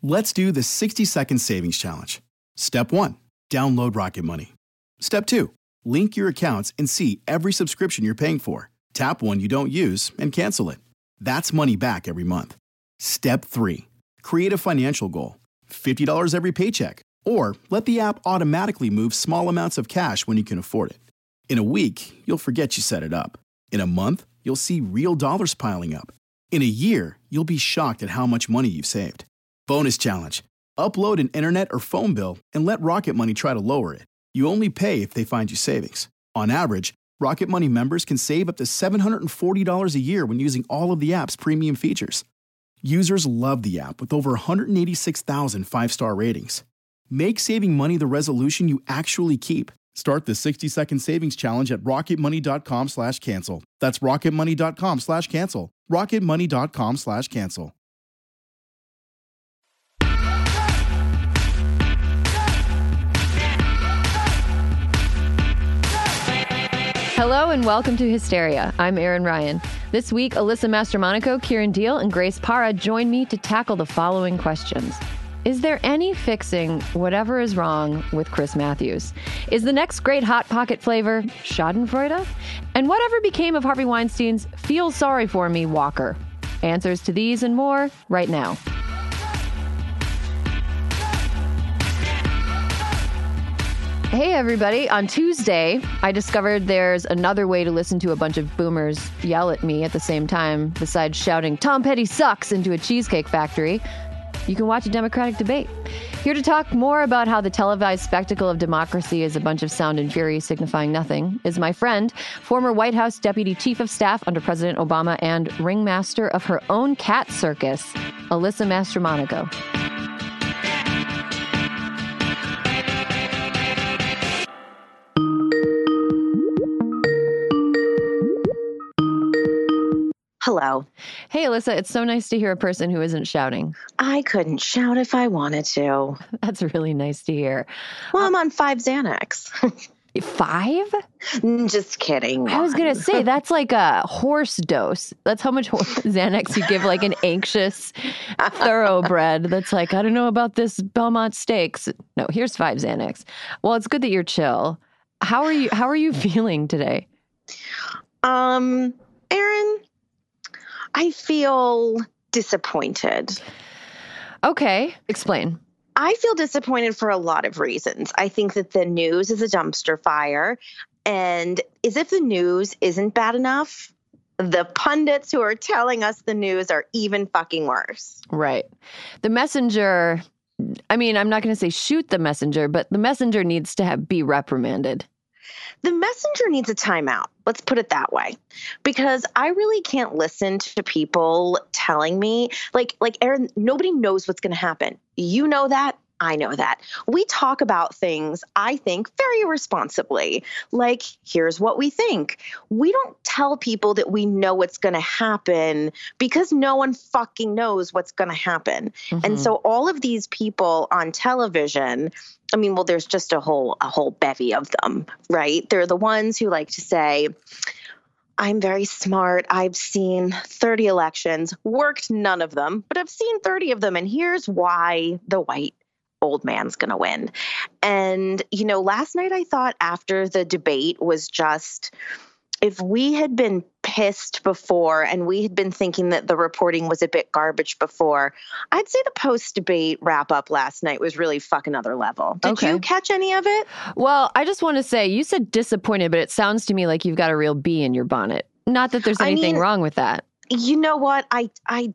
Let's do the 60-second savings challenge. Step 1, download Rocket Money. Step 2, link your accounts and see every subscription you're paying for. Tap one you don't use and cancel it. That's money back every month. Step 3, create a financial goal. $50 every paycheck. Or let the app automatically move small amounts of cash when you can afford it. In a week, you'll forget you set it up. In a month, you'll see real dollars piling up. In a year, you'll be shocked at how much money you've saved. Bonus challenge. Upload an internet or phone bill and let Rocket Money try to lower it. You only pay if they find you savings. On average, Rocket Money members can save up to $740 a year when using all of the app's premium features. Users love the app with over 186,000 five-star ratings. Make saving money the resolution you actually keep. Start the 60-second savings challenge at rocketmoney.com/cancel. That's rocketmoney.com/cancel. rocketmoney.com/cancel. Hello and welcome to Hysteria. I'm Erin Ryan. This week, Alyssa Mastromonaco, Kieran Deal, and Grace Parra join me to tackle the following questions. Is there any fixing whatever is wrong with Chris Matthews? Is the next great Hot Pocket flavor Schadenfreude? And whatever became of Harvey Weinstein's Feel Sorry For Me Walker? Answers to these and more right now. Hey everybody, on Tuesday, I discovered there's another way to listen to a bunch of boomers yell at me at the same time, besides shouting Tom Petty sucks into a cheesecake factory. You can watch a Democratic debate. Here to talk more about how the televised spectacle of democracy is a bunch of sound and fury signifying nothing is my friend, former White House Deputy Chief of Staff under President Obama and ringmaster of her own cat circus, Alyssa Mastromonaco. Hello. Hey, Alyssa, it's so nice to hear a person who isn't shouting. I couldn't shout if I wanted to. That's really nice to hear. Well, I'm on 5 Xanax. 5? Just kidding. I was going to say, that's like a horse dose. That's how much Xanax you give like an anxious thoroughbred that's like, I don't know about this Belmont Stakes. No, here's 5 Xanax. Well, it's good that you're chill. How are you feeling today? Erin, I feel disappointed. Okay, explain. I feel disappointed for a lot of reasons. I think that the news is a dumpster fire. And as if the news isn't bad enough, the pundits who are telling us the news are even fucking worse. Right. The messenger, I mean, I'm not going to say shoot the messenger, but the messenger needs to be reprimanded. The messenger needs a timeout. Let's put it that way, because I really can't listen to people telling me like Erin, nobody knows what's going to happen. You know that. I know that. We talk about things, I think, very irresponsibly. Like, here's what we think. We don't tell people that we know what's going to happen because no one fucking knows what's going to happen. Mm-hmm. And so all of these people on television, I mean, well, there's just a whole bevy of them, right? They're the ones who like to say, I'm very smart. I've seen 30 elections, worked none of them, but I've seen 30 of them. And here's why the white old man's going to win. And, you know, last night I thought after the debate was just, if we had been pissed before and we had been thinking that the reporting was a bit garbage before, I'd say the post-debate wrap-up last night was really fuck another level. Did you catch any of it? Well, I just want to say, you said disappointed, but it sounds to me like you've got a real bee in your bonnet. Not that there's anything wrong with that. You know what? I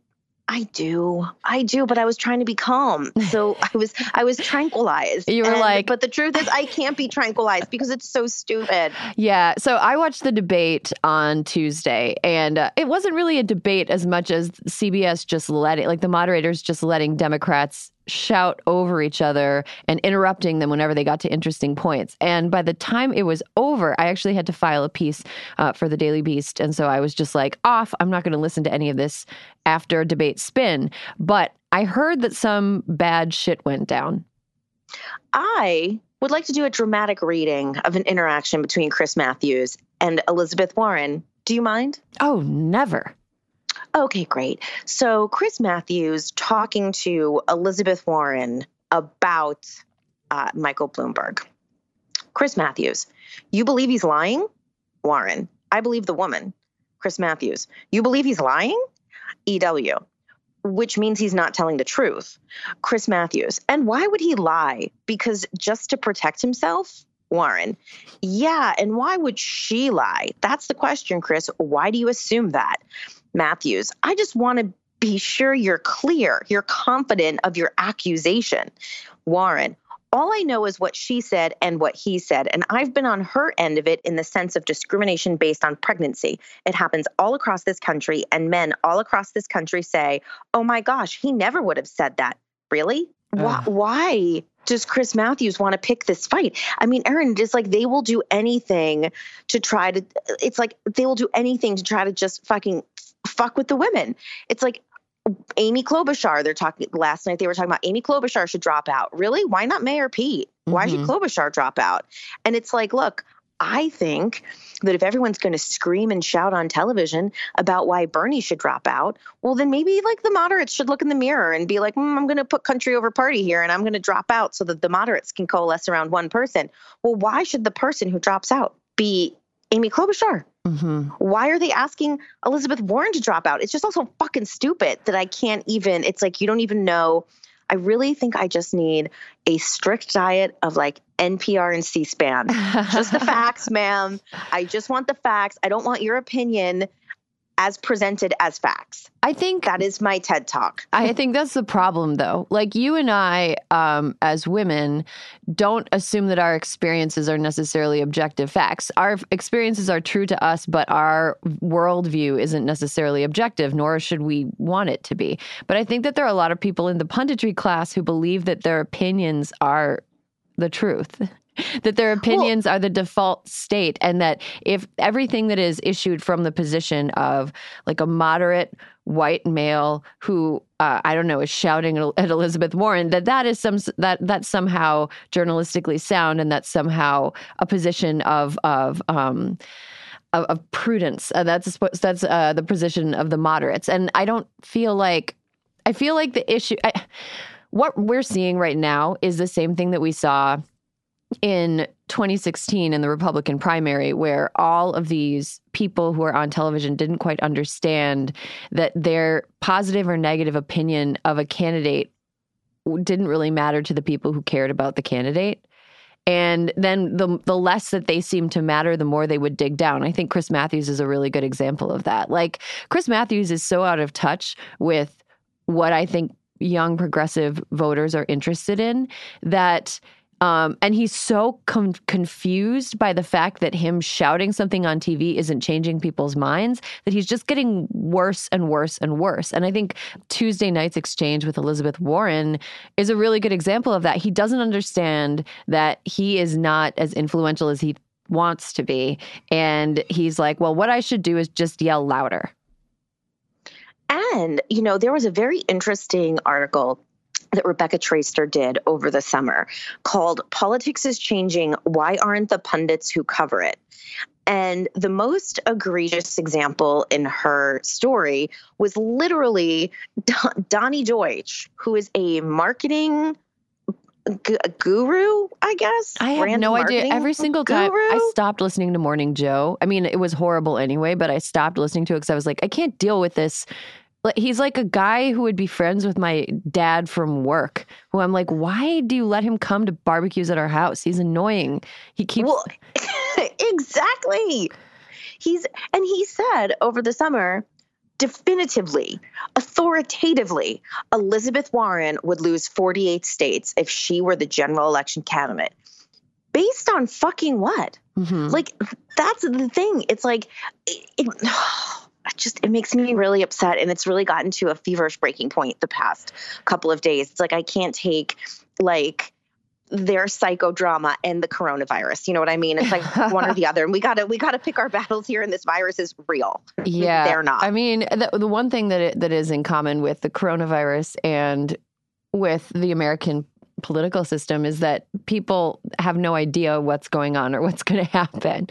do, but I was trying to be calm. So I was tranquilized. You were but the truth is I can't be tranquilized because it's so stupid. Yeah. So I watched the debate on Tuesday, and it wasn't really a debate as much as CBS just the moderators just letting Democrats shout over each other and interrupting them whenever they got to interesting points. And by the time it was over, I actually had to file a piece for the Daily Beast. And so I was just like, off. I'm not going to listen to any of this after debate spin. But I heard that some bad shit went down. I would like to do a dramatic reading of an interaction between Chris Matthews and Elizabeth Warren. Do you mind? Oh, never. Okay, great. So Chris Matthews talking to Elizabeth Warren about Michael Bloomberg. Chris Matthews, you believe he's lying? Warren, I believe the woman. Chris Matthews, you believe he's lying? EW, which means he's not telling the truth. Chris Matthews, and why would he lie? Because just to protect himself? Warren, yeah, and why would she lie? That's the question, Chris. Why do you assume that? Matthews, I just want to be sure you're clear, you're confident of your accusation. Warren, all I know is what she said and what he said, and I've been on her end of it in the sense of discrimination based on pregnancy. It happens all across this country, and men all across this country say, oh my gosh, he never would have said that. Really? Why does Chris Matthews want to pick this fight? I mean, Erin, it's like they will do anything to try to, it's like they will do anything to try to just fucking fuck with the women. It's like Amy Klobuchar, last night they were talking about Amy Klobuchar should drop out. Really? Why not Mayor Pete? Why should Klobuchar drop out? And it's like, look, I think that if everyone's going to scream and shout on television about why Bernie should drop out, well, then maybe like the moderates should look in the mirror and be like, I'm going to put country over party here and I'm going to drop out so that the moderates can coalesce around one person. Well, why should the person who drops out be Amy Klobuchar? Why are they asking Elizabeth Warren to drop out? It's just also fucking stupid that I can't even, it's like, you don't even know. I really think I just need a strict diet of like NPR and C-SPAN. Just the facts, ma'am. I just want the facts. I don't want your opinion as presented as facts. I think that is my TED Talk. I think that's the problem, though. Like you and I, as women, don't assume that our experiences are necessarily objective facts. Our experiences are true to us, but our worldview isn't necessarily objective, nor should we want it to be. But I think that there are a lot of people in the punditry class who believe that their opinions are the truth. That their opinions are the default state, and that if everything that is issued from the position of like a moderate white male who I don't know is shouting at Elizabeth Warren, that is that's somehow journalistically sound, and that's somehow a position of prudence. That's the position of the moderates, and I feel like the issue. What we're seeing right now is the same thing that we saw in 2016 in the Republican primary, where all of these people who are on television didn't quite understand that their positive or negative opinion of a candidate didn't really matter to the people who cared about the candidate. And then the less that they seemed to matter, the more they would dig down. I think Chris Matthews is a really good example of that. Like, Chris Matthews is so out of touch with what I think young progressive voters are interested in that and he's so confused by the fact that him shouting something on TV isn't changing people's minds, that he's just getting worse and worse and worse. And I think Tuesday night's exchange with Elizabeth Warren is a really good example of that. He doesn't understand that he is not as influential as he wants to be. And he's like, well, what I should do is just yell louder. And, you know, there was a very interesting article that Rebecca Traister did over the summer called Politics is Changing. Why Aren't the Pundits Who Cover It? And the most egregious example in her story was literally Donnie Deutsch, who is a marketing guru, I guess. I have no idea. Every single time I stopped listening to Morning Joe. I mean, it was horrible anyway, but I stopped listening to it because I was like, I can't deal with this. He's like a guy who would be friends with my dad from work, who I'm like, why do you let him come to barbecues at our house? He's annoying. He keeps... Well, exactly. He said over the summer, definitively, authoritatively, Elizabeth Warren would lose 48 states if she were the general election candidate. Based on fucking what? Mm-hmm. Like, that's the thing. It's like... it makes me really upset, and it's really gotten to a feverish breaking point the past couple of days. It's like I can't take like their psychodrama and the coronavirus. You know what I mean? It's like one or the other, and we gotta pick our battles here. And this virus is real. Yeah, they're not. I mean, the one thing that is in common with the coronavirus and with the American political system is that people have no idea what's going on or what's going to happen.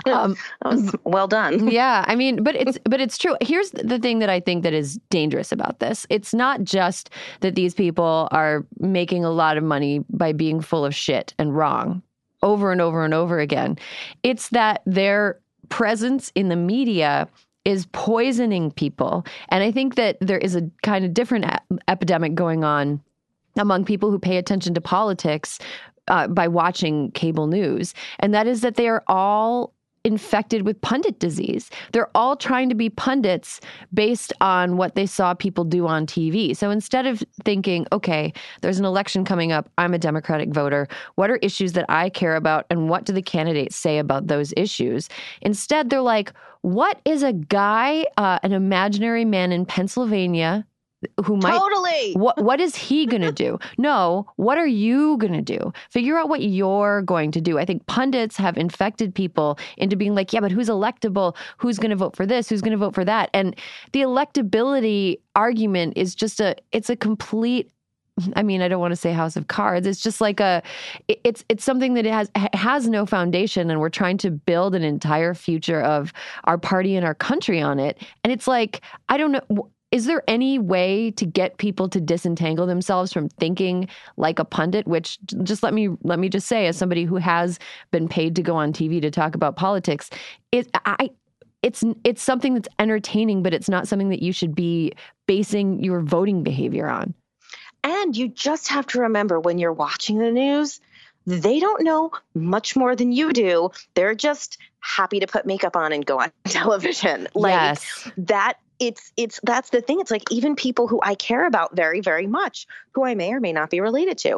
Well done. Yeah, I mean, but it's true. Here's the thing that I think that is dangerous about this. It's not just that these people are making a lot of money by being full of shit and wrong over and over and over again. It's that their presence in the media is poisoning people. And I think that there is a kind of different epidemic going on among people who pay attention to politics by watching cable news. And that is that they are all infected with pundit disease. They're all trying to be pundits based on what they saw people do on TV. So instead of thinking, okay, there's an election coming up, I'm a Democratic voter, what are issues that I care about and what do the candidates say about those issues? Instead, they're like, what is a guy, an imaginary man in Pennsylvania who might totally. What is he going to do? No, what are you going to do? Figure out what you're going to do. I think pundits have infected people into being like, yeah, but who's electable? Who's going to vote for this? Who's going to vote for that? And the electability argument is just it's a complete, I mean, I don't want to say house of cards. It's just like it's something that has no foundation, and we're trying to build an entire future of our party and our country on it. And it's like, I don't know. Is there any way to get people to disentangle themselves from thinking like a pundit? Which, just let me just say, as somebody who has been paid to go on TV to talk about politics, it's something that's entertaining, but it's not something that you should be basing your voting behavior on. And you just have to remember, when you're watching the news, they don't know much more than you do. They're just happy to put makeup on and go on television. Yes. That's the thing. It's like, even people who I care about very, very much, who I may or may not be related to,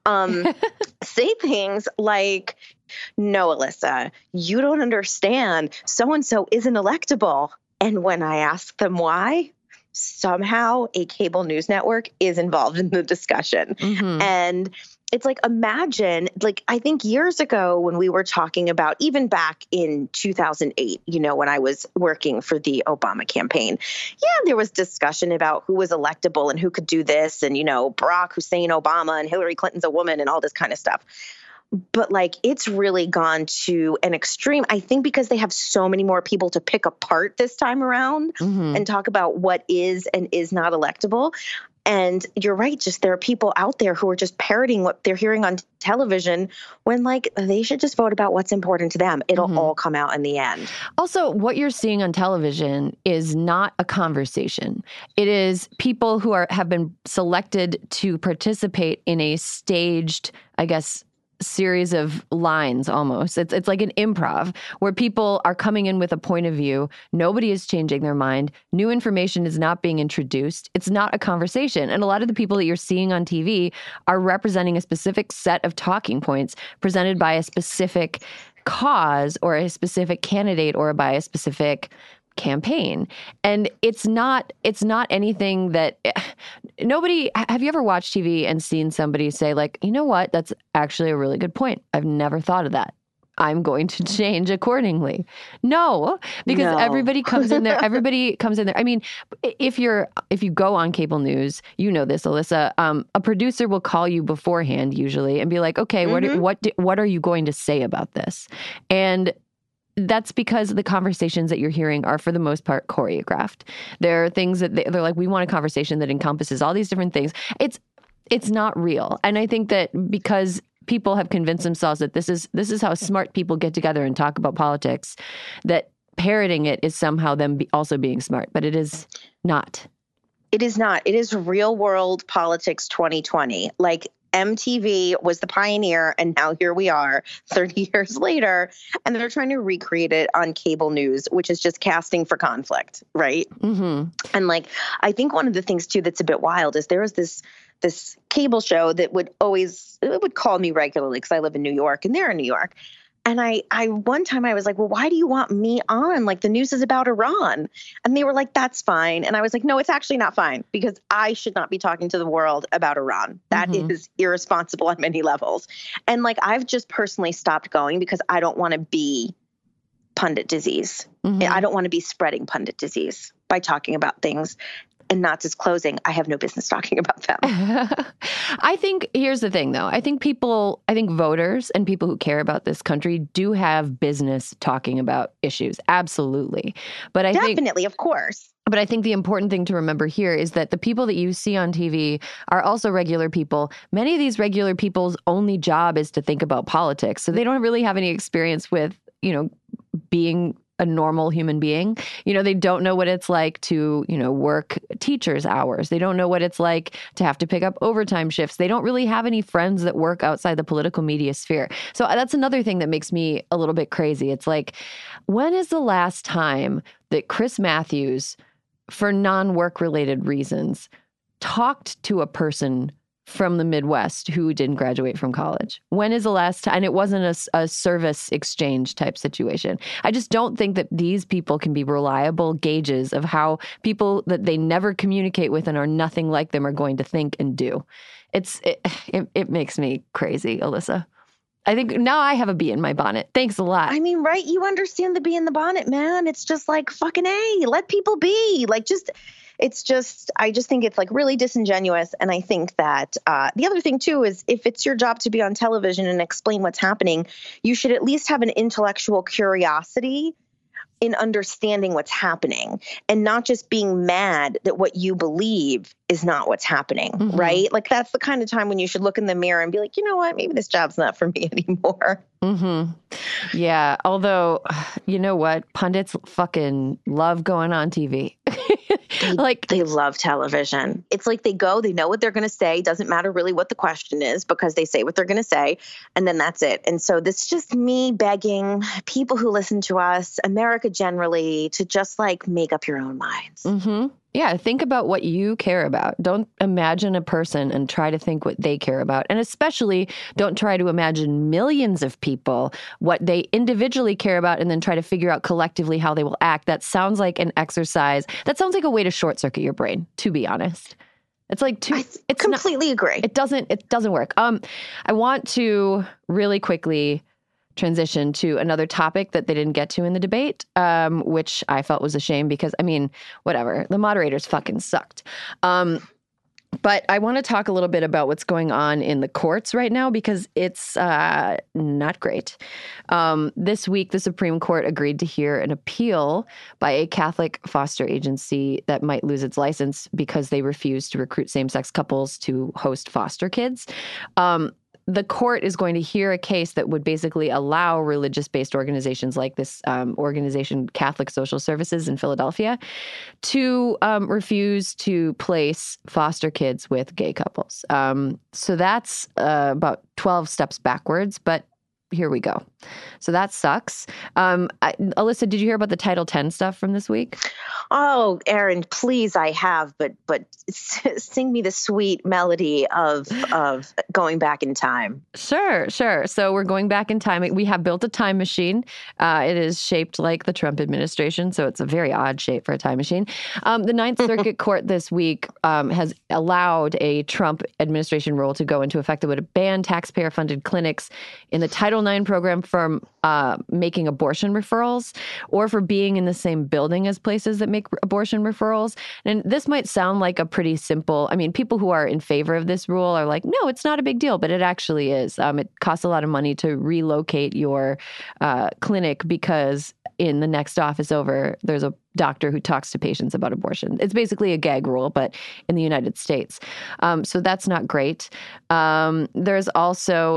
say things like, no, Alyssa, you don't understand. So-and-so isn't electable. And when I ask them why, somehow a cable news network is involved in the discussion. Mm-hmm. And it's like, imagine, like, I think years ago when we were talking about, even back in 2008, when I was working for the Obama campaign, there was discussion about who was electable and who could do this. And, Barack Hussein Obama and Hillary Clinton's a woman and all this kind of stuff. But like, it's really gone to an extreme, I think, because they have so many more people to pick apart this time around and talk about what is and is not electable. And you're right, just there are people out there who are just parroting what they're hearing on television when, like, they should just vote about what's important to them. It'll all come out in the end. Also, what you're seeing on television is not a conversation. It is people who have been selected to participate in a staged, I guess, series of lines almost. It's like an improv where people are coming in with a point of view. Nobody is changing their mind. New information is not being introduced. It's not a conversation. And a lot of the people that you're seeing on TV are representing a specific set of talking points presented by a specific cause or a specific candidate or by a specific campaign. And it's not anything that nobody, have you ever watched TV and seen somebody say, like, you know what, that's actually a really good point. I've never thought of that. I'm going to change accordingly. No, because everybody comes in there. I mean, if you go on cable news, you know this, Alyssa, a producer will call you beforehand usually and be like, okay, what are you going to say about this? And that's because the conversations that you're hearing are, for the most part, choreographed. There are things that they're like, we want a conversation that encompasses all these different things. It's not real. And I think that because people have convinced themselves that this is how smart people get together and talk about politics, that parroting it is somehow them also being smart. But it is not. It is not. It is real world politics 2020. Like, MTV was the pioneer, and now here we are 30 years later, and they're trying to recreate it on cable news, which is just casting for conflict, right? Mm-hmm. And like, I think one of the things too that's a bit wild is there was this cable show that would call me regularly because I live in New York and they're in New York. And I one time I was like, well, why do you want me on? Like, the news is about Iran. And they were like, that's fine. And I was like, no, it's actually not fine, because I should not be talking to the world about Iran. That is irresponsible on many levels. And like, I've just personally stopped going because I don't want to be pundit disease. I don't want to be spreading pundit disease by talking about things. and not disclosing, I have no business talking about them. I think here's the thing, though. I think voters and people who care about this country do have business talking about issues. Absolutely. But Definitely, of course. But I think the important thing to remember here is that the people that you see on TV are also regular people. Many of these regular people's only job is to think about politics. So they don't really have any experience with, being a normal human being. They don't know what it's like to, work teachers' hours. They don't know what it's like to have to pick up overtime shifts. They don't really have any friends that work outside the political media sphere. So that's another thing that makes me a little bit crazy. It's like, when is the last time that Chris Matthews, for non-work related reasons, talked to a person from the Midwest who didn't graduate from college? When is the last time? And it wasn't a service exchange type situation. I just don't think that these people can be reliable gauges of how people that they never communicate with and are nothing like them are going to think and do. It makes me crazy, Alyssa. I think now I have a bee in my bonnet. Thanks a lot. I mean, right? You understand the bee in the bonnet, man. It's just like, fucking A, let people be. Like, I just think it's like really disingenuous. And I think that the other thing, too, is if it's your job to be on television and explain what's happening, you should at least have an intellectual curiosity in understanding what's happening and not just being mad that what you believe is not what's happening, right? Like, that's the kind of time when you should look in the mirror and be like, you know what, maybe this job's not for me anymore. Yeah. Although, you know what? Pundits fucking love going on TV. They love television. It's like they know what they're going to say. Doesn't matter really what the question is because they say what they're going to say. And then that's it. And so this is just me begging people who listen to us, America generally, to just like make up your own minds. Yeah, think about what you care about. Don't imagine a person and try to think what they care about. And especially don't try to imagine millions of people, what they individually care about, and then try to figure out collectively how they will act. That sounds like an exercise. That sounds like a way to short circuit your brain, to be honest. It's like I completely agree. It doesn't work. I want to really quickly transition to another topic that they didn't get to in the debate, which I felt was a shame because, I mean, whatever. The moderators fucking sucked. But I want to talk a little bit about what's going on in the courts right now because it's not great. This week, the Supreme Court agreed to hear an appeal by a Catholic foster agency that might lose its license because they refused to recruit same-sex couples to host foster kids. The court is going to hear a case that would basically allow religious-based organizations like this organization, Catholic Social Services in Philadelphia, to refuse to place foster kids with gay couples. So that's about 12 steps backwards, but here we go. So that sucks. Alyssa, did you hear about the Title X stuff from this week? Oh, Erin, please, I have, but sing me the sweet melody of going back in time. Sure. So we're going back in time. We have built a time machine. It is shaped like the Trump administration, so it's a very odd shape for a time machine. The Ninth Circuit Court this week has allowed a Trump administration rule to go into effect that would ban taxpayer-funded clinics in the Title IX program from making abortion referrals or for being in the same building as places that make abortion referrals. And this might sound like a pretty simple, I mean, people who are in favor of this rule are like, no, it's not a big deal, but it actually is. It costs a lot of money to relocate your clinic because in the next office over, there's a doctor who talks to patients about abortion. It's basically a gag rule, but in the United States. So that's not great. There's also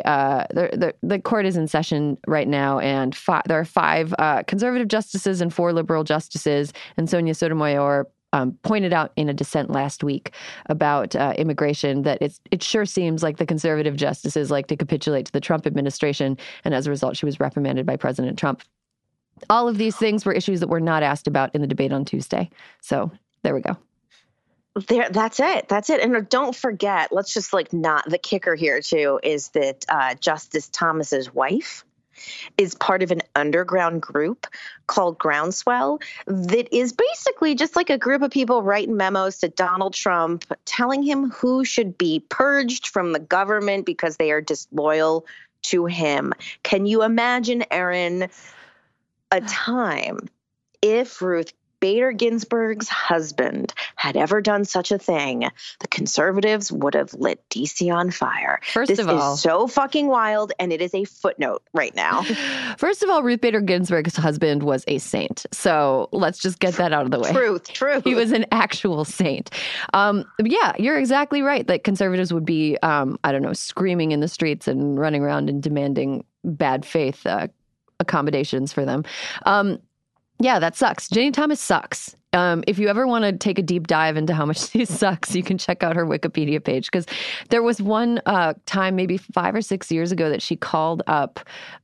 the court is in session right now, and there are 5 conservative justices and 4 liberal justices, and Sonia Sotomayor pointed out in a dissent last week about immigration that it sure seems like the conservative justices like to capitulate to the Trump administration, and as a result, she was reprimanded by President Trump. All of these things were issues that were not asked about in the debate on Tuesday. So there we go. That's it. And don't forget, let's just not the kicker here too, is that Justice Thomas's wife is part of an underground group called Groundswell that is basically just like a group of people writing memos to Donald Trump telling him who should be purged from the government because they are disloyal to him. Can you imagine, Erin, a time if Ruth Bader Ginsburg's husband had ever done such a thing, the conservatives would have lit DC on fire. This is so fucking wild, and it is a footnote right now. First of all, Ruth Bader Ginsburg's husband was a saint. So let's just get that out of the way. Truth. He was an actual saint. Yeah, you're exactly right that conservatives would be, screaming in the streets and running around and demanding bad faith accommodations for them. Yeah, that sucks. Ginny Thomas sucks. If you ever want to take a deep dive into how much she sucks, you can check out her Wikipedia page, because there was one time, maybe 5 or 6 years ago, that she called up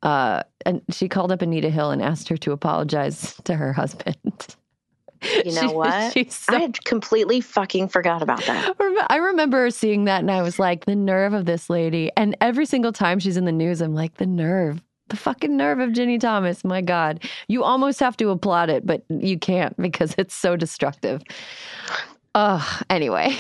Anita Hill and asked her to apologize to her husband. You know what? I had completely fucking forgot about that. I remember seeing that and I was like, the nerve of this lady. And every single time she's in the news, I'm like, the fucking nerve of Ginny Thomas. My God. You almost have to applaud it, but you can't because it's so destructive. Anyway,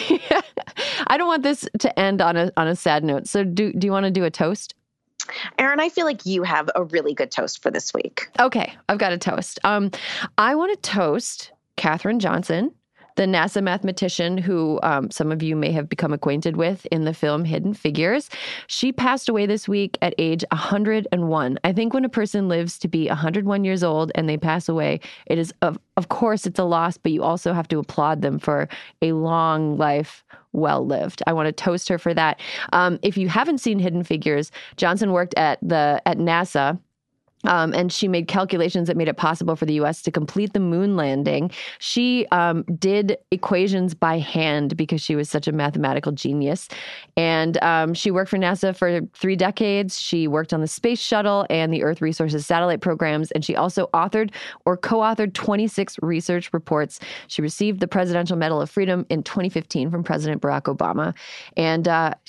I don't want this to end on a sad note. So do you want to do a toast? Erin, I feel like you have a really good toast for this week. Okay, I've got a toast. I want to toast Katherine Johnson, the NASA mathematician who some of you may have become acquainted with in the film Hidden Figures. She passed away this week at age 101. I think when a person lives to be 101 years old and they pass away, it is, of course, it's a loss, but you also have to applaud them for a long life well lived. I want to toast her for that. If you haven't seen Hidden Figures, Johnson worked at NASA. And she made calculations that made it possible for the U.S. to complete the moon landing. She did equations by hand because she was such a mathematical genius. And she worked for NASA for 3 decades. She worked on the space shuttle and the Earth Resources satellite programs. And she also authored or co-authored 26 research reports. She received the Presidential Medal of Freedom in 2015 from President Barack Obama. And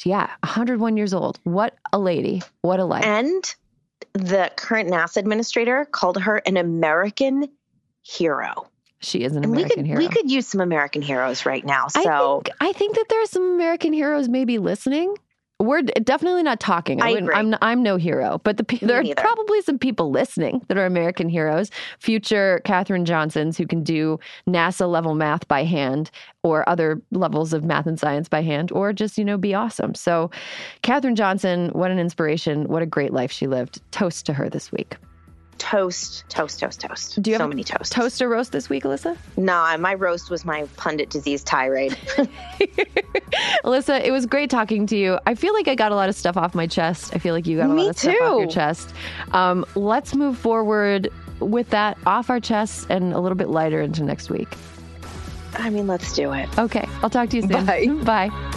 101 years old. What a lady. What a life. And the current NASA administrator called her an American hero. She is an American hero. We could use some American heroes right now. So I think that there are some American heroes maybe listening. We're definitely not talking. I agree. I'm no hero, but there are probably some people listening that are American heroes, future Katherine Johnsons who can do NASA level math by hand or other levels of math and science by hand, or just, be awesome. So Katherine Johnson, what an inspiration. What a great life she lived. Toast to her this week. Toast. Do you have many toasts? Toast or roast this week, Alyssa? Nah, my roast was my pundit disease tirade. Alyssa, it was great talking to you. I feel like I got a lot of stuff off my chest. I feel like you got a lot of stuff off your chest. Let's move forward with that off our chests and a little bit lighter into next week. I mean, let's do it. Okay. I'll talk to you soon. Bye. Bye.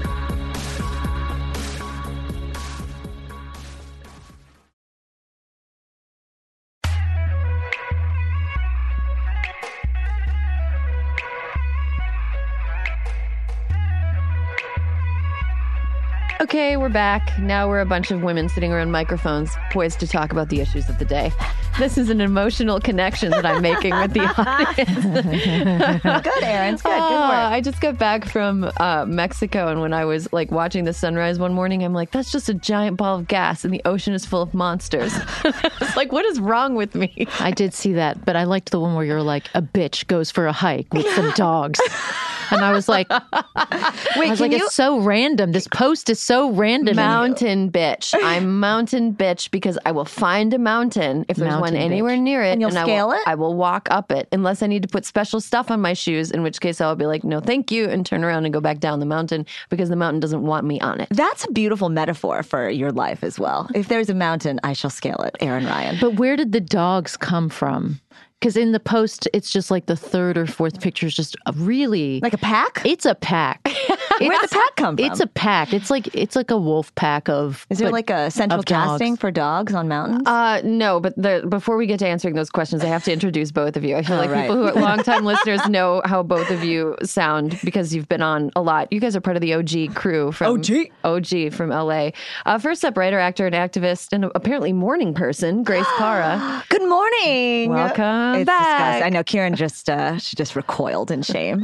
Okay, we're back. Now we're a bunch of women sitting around microphones, poised to talk about the issues of the day. This is an emotional connection that I'm making with the audience. Good, Erin. Good. Good work. I just got back from Mexico, and when I was watching the sunrise one morning, I'm like, that's just a giant ball of gas, and the ocean is full of monsters. It's like, what is wrong with me? I did see that, but I liked the one where you're like, a bitch goes for a hike with some dogs. And I was like, it's so random. This post is so random. Mountain bitch. I'm mountain bitch because I will find a mountain if there's one anywhere near it. And you'll scale it? I will walk up it unless I need to put special stuff on my shoes, in which case I'll be like, no, thank you, and turn around and go back down the mountain because the mountain doesn't want me on it. That's a beautiful metaphor for your life as well. If there's a mountain, I shall scale it, Erin Ryan. But where did the dogs come from? Because in the post, it's just like the 3rd or 4th picture is just a really... Like a pack? It's a pack. Where'd the pack come from? It's a pack. It's like a wolf pack of... Is there like a central casting for dogs on mountains? No, but before we get to answering those questions, I have to introduce both of you. I feel like people who are longtime listeners know how both of you sound because you've been on a lot. You guys are part of the OG crew from... OG from LA. First up, writer, actor, and activist, and apparently morning person, Grace Parra. Good morning. Welcome. I'm It's back. disgusting. I know Kieran she just recoiled in shame.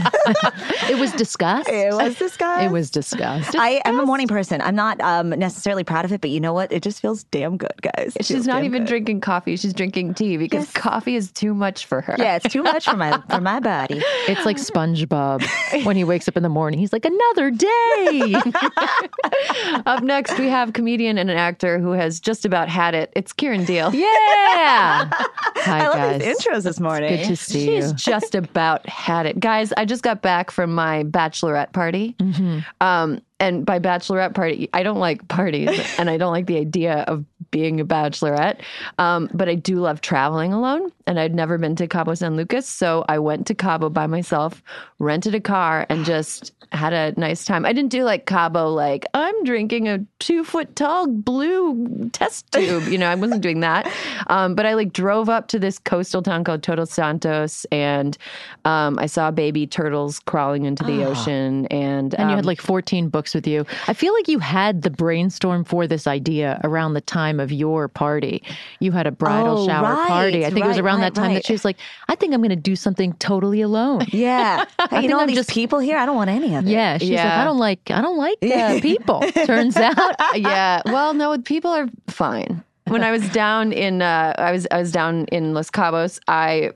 It was disgust. It was disgust. It was disgust. I'm a morning person. I'm not necessarily proud of it, but you know what? It just feels damn good, guys. It She's feels not damn even good. drinking coffee. She's drinking tea because coffee is too much for her. Yeah, it's too much for my body. It's like SpongeBob when he wakes up in the morning. He's like, another day. Up next, we have comedian and an actor who has just about had it. It's Kieran Deal. Yeah. Hi, I love guys. these intros this morning. Good to see She's you. just about had it. Guys, I just got back from my bachelorette party. And by bachelorette party, I don't like parties and I don't like the idea of being a bachelorette. But I do love traveling alone. And I'd never been to Cabo San Lucas. So I went to Cabo by myself, rented a car, and just had a nice time. I didn't do like Cabo, like I'm drinking a 2-foot tall blue test tube. I wasn't doing that. But I like drove up to this coastal town called Todos Santos, and I saw baby turtles crawling into the ocean. And And you had like 14 books with you. I feel like you had the brainstorm for this idea around the time of your party. You had a bridal shower party. I think it was around that time that she was like, I think I'm going to do something totally alone. Yeah. Hey, you know all I'm these just- people here? I don't want any of it. Yeah, she's like, I don't like people. Turns out, yeah. Well, no, people are fine. When I was down in I was down in Los Cabos, I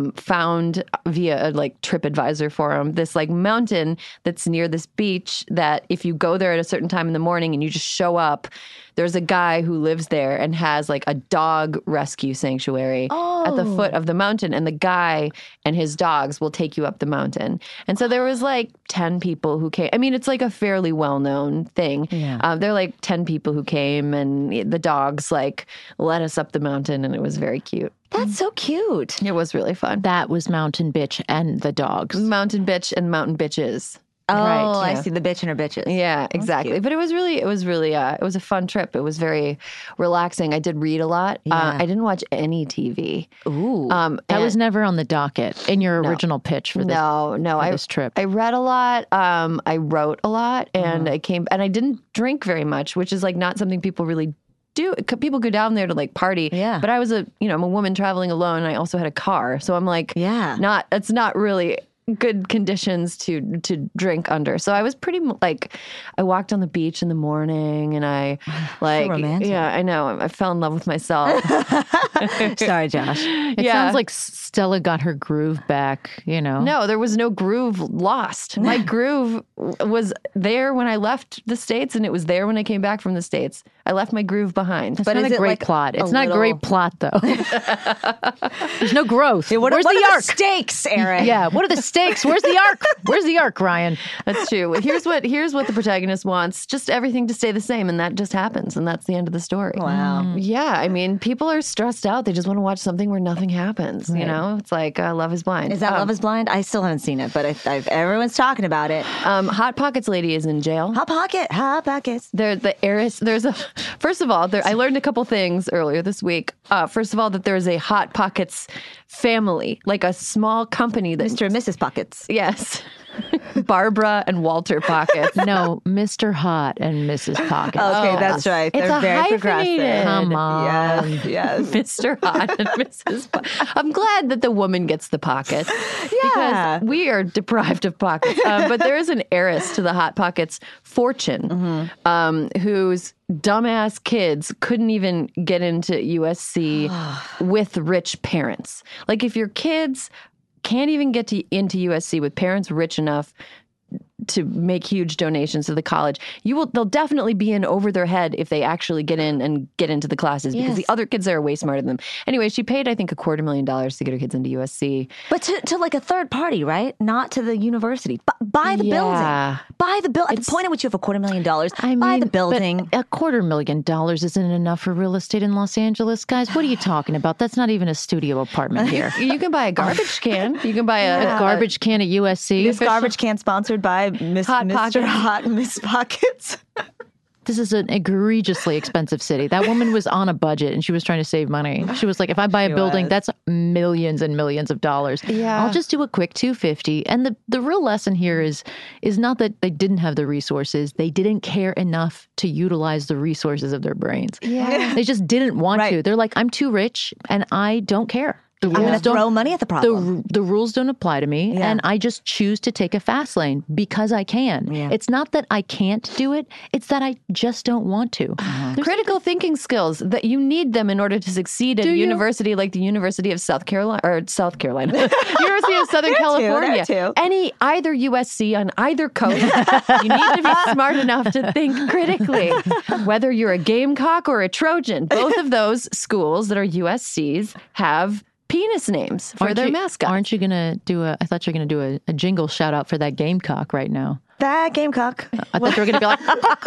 found via a like TripAdvisor forum this like mountain that's near this beach that if you go there at a certain time in the morning and you just show up, there's a guy who lives there and has like a dog rescue sanctuary at the foot of the mountain, and the guy and his dogs will take you up the mountain. And so there was like 10 people who came. I mean, it's like a fairly well-known thing. Yeah. There are like 10 people who came, and the dogs like led us up the mountain, and it was very cute. That's so cute. It was really fun. that was Mountain Bitch and the dogs. Mountain bitch and mountain bitches. Oh, Right, I yeah. see the bitch and her bitches. Yeah, exactly. cute. But it was really, it was a fun trip. It was very relaxing. I did read a lot. Yeah. I didn't watch any TV. Ooh. That and- was never on the docket in your original pitch for this. No, this trip. I read a lot. I wrote a lot, and I didn't drink very much, which is like not something people really do. People go down there to like party. Yeah. But I'm a woman traveling alone, and I also had a car, so I'm like, Yeah. it's not really good conditions to drink under. So I was pretty like, I walked on the beach in the morning, and I like, romantic. yeah, I know. I fell in love with myself. Sorry, Josh. It sounds like Stella got her groove back, No, there was no groove lost. My groove was there when I left the States, and it was there when I came back from the States. I left my groove behind. It's But not is a it great like plot. It's a not a great little- plot, though. There's no growth. What Where's are the arc? stakes, Aaron? Yeah, what are the stakes? Where's the arc? Where's the arc, Ryan? That's true. Here's what the protagonist wants: just everything to stay the same, and that just happens, and that's the end of the story. Wow. Yeah, I mean, people are stressed out. They just want to watch something where nothing happens. You know, it's like Love Is Blind. Is that Love is Blind? I still haven't seen it, but everyone's talking about it. Hot Pockets lady is in jail. Hot Pockets. They're the heiress. First of all, I learned a couple things earlier this week. First of all, that there's a Hot Pockets family, like a small company that. Mr. and Mrs. Pockets. Yes. Barbara and Walter Pockets. No, Mr. Hot and Mrs. Pocket. Okay, that's right. It's They're a very hyphenated. progressive. Come on. Yes. Mr. Hot and Mrs. I'm glad that the woman gets the pockets. Yeah. Because we are deprived of pockets. But there is an heiress to the Hot Pockets fortune whose dumbass kids couldn't even get into USC with rich parents. Like if your kids can't even get into USC with parents rich enough to make huge donations to the college, they'll definitely be in over their head if they actually get in and get into the classes because the other kids there are way smarter than them. Anyway, she paid, I think, $250,000 to get her kids into USC. But to like a third party, right? Not to the university. Buy the building. Buy the building. At the point at which you have $250,000, buy the building. But $250,000 isn't enough for real estate in Los Angeles, guys. What are you talking about? That's not even a studio apartment here. You can buy a garbage can. You can buy A garbage can at USC. This garbage can sponsored by Hot Mr. Pockets. Hot and Miss Pockets. This is an egregiously expensive city. That woman was on a budget and she was trying to save money. She was like, if I buy a building, that's millions and millions of dollars. Yeah. I'll just do a quick $250. And the real lesson here is not that they didn't have the resources. They didn't care enough to utilize the resources of their brains. Yeah. They just didn't want Right. to. They're like, I'm too rich and I don't care. I'm going to throw money at the problem. The rules don't apply to me, and I just choose to take a fast lane because I can. Yeah. It's not that I can't do it. It's that I just don't want to. Critical thinking skills, that you need them in order to succeed at a university like the University of University of Southern California. Either USC on either coast. You need to be smart enough to think critically. Whether you're a Gamecock or a Trojan, both of those schools that are USCs have penis names for their mascots. Aren't you going to do I thought you were going to do a jingle shout out for that Gamecock right now. That Gamecock. I thought you were going to be like,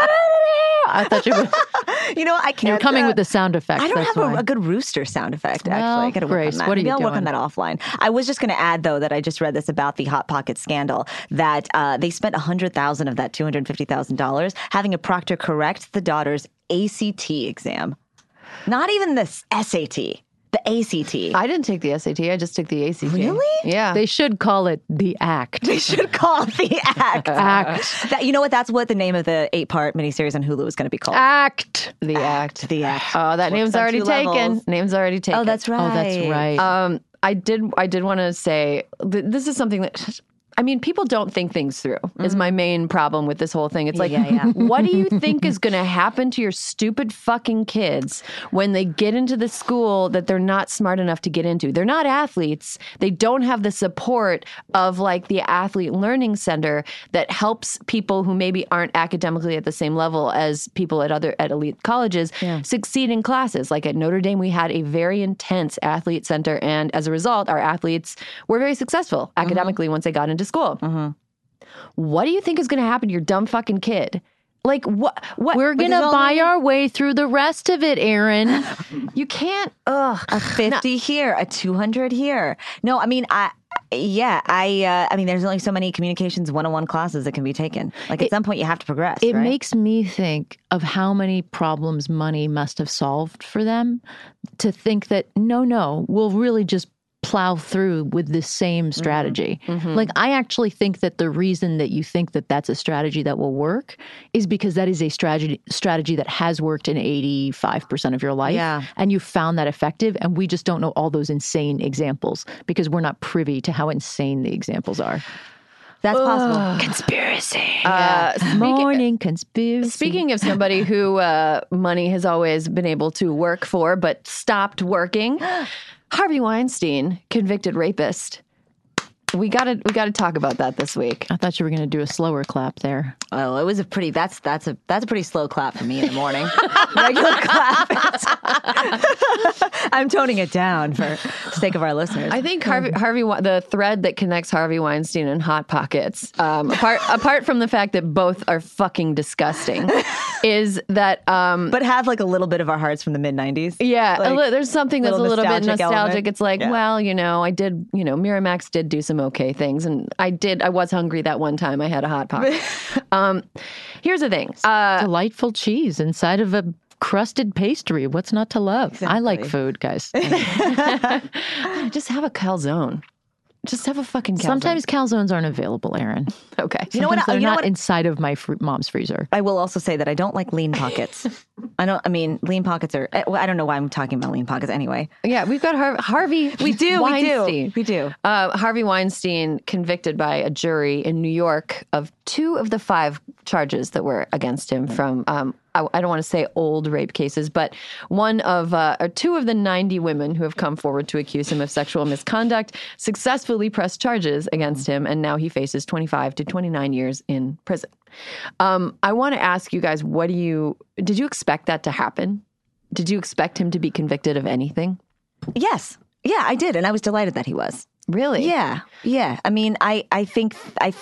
I thought you were. You know, I can't. You're coming with the sound effects. I don't have a good rooster sound effect, actually. I got to work on that. What are you doing? I'll work on that offline. I was just going to add, though, that I just read this about the Hot Pocket scandal, that they spent $100,000 of that $250,000 having a proctor correct the daughter's ACT exam. Not even the SAT. The ACT. I didn't take the SAT. I just took the ACT. Really? Yeah. They should call it the ACT. They should call it the ACT. ACT. You know what? That's what the name of the 8-part miniseries on Hulu is going to be called. ACT. The ACT. The ACT. Oh, that name's already taken. Name's already taken. Oh, that's right. Oh, that's right. I did want to say this is something that. I mean, people don't think things through is my main problem with this whole thing. It's like, what do you think is going to happen to your stupid fucking kids when they get into the school that they're not smart enough to get into? They're not athletes. They don't have the support of like the athlete learning center that helps people who maybe aren't academically at the same level as people at elite colleges succeed in classes. Like at Notre Dame, we had a very intense athlete center. And as a result, our athletes were very successful academically once they got into school. What do you think is going to happen to your dumb fucking kid? Like what? We're going to buy our way through the rest of it, Erin. You can't. A 50 here, a 200 here. No, I mean, I mean, there's only so many communications 101 classes that can be taken. Like at some point you have to progress. It right? makes me think of how many problems money must have solved for them to think that, no, we'll really just plow through with the same strategy. Like, I actually think that the reason that you think that that's a strategy that will work is because that is a strategy that has worked in 85% of your life. Yeah. And you found that effective. And we just don't know all those insane examples because we're not privy to how insane the examples are. That's possible. Conspiracy. Morning conspiracy. Speaking of somebody who money has always been able to work for but stopped working, Harvey Weinstein, convicted rapist. We gotta talk about that this week. I thought you were gonna do a slower clap there. Oh, it was a pretty. That's a pretty slow clap for me in the morning. Regular clap. I'm toning it down for the sake of our listeners. I think Harvey, the thread that connects Harvey Weinstein and Hot Pockets, apart from the fact that both are fucking disgusting, is that but have like a little bit of our hearts from the mid-90s. Yeah, like, there's something that's a little bit nostalgic. Element. It's like, well, I did, Miramax did do some okay things, and I was hungry that one time I had a Hot Pocket. Here's the thing. Delightful cheese inside of a crusted pastry. What's not to love? Exactly. I like food, guys. Just have a calzone. Just have a fucking calzone. Sometimes calzones aren't available, Erin. Okay. They're not inside of my mom's freezer. I will also say that I don't like lean pockets. Lean pockets are, I don't know why I'm talking about lean pockets anyway. Yeah, we've got Harvey Weinstein. We do. Harvey Weinstein convicted by a jury in New York of 2 of the 5 charges that were against him from, I don't want to say old rape cases, but 2 of the 90 women who have come forward to accuse him of sexual misconduct successfully pressed charges against him, and now he faces 25 to 29 years in prison. I want to ask you guys, did you expect that to happen? Did you expect him to be convicted of anything? Yes. Yeah, I did. And I was delighted that he was. Really? Yeah. Yeah. I mean, I think,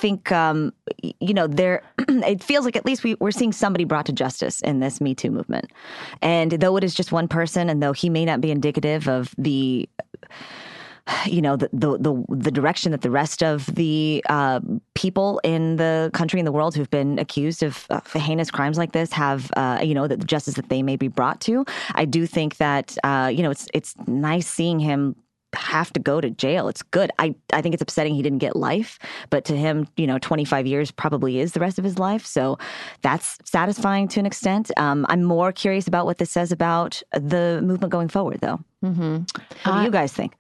there, it feels like at least we're seeing somebody brought to justice in this Me Too movement. And though it is just one person, and though he may not be indicative of the direction that the rest of the people in the country and the world who've been accused of heinous crimes like this have, the justice that they may be brought to. I do think that, it's nice seeing him have to go to jail. It's good. I think it's upsetting he didn't get life, but to him, 25 years probably is the rest of his life. So that's satisfying to an extent. I'm more curious about what this says about the movement going forward, though. Mm-hmm. What do you guys think?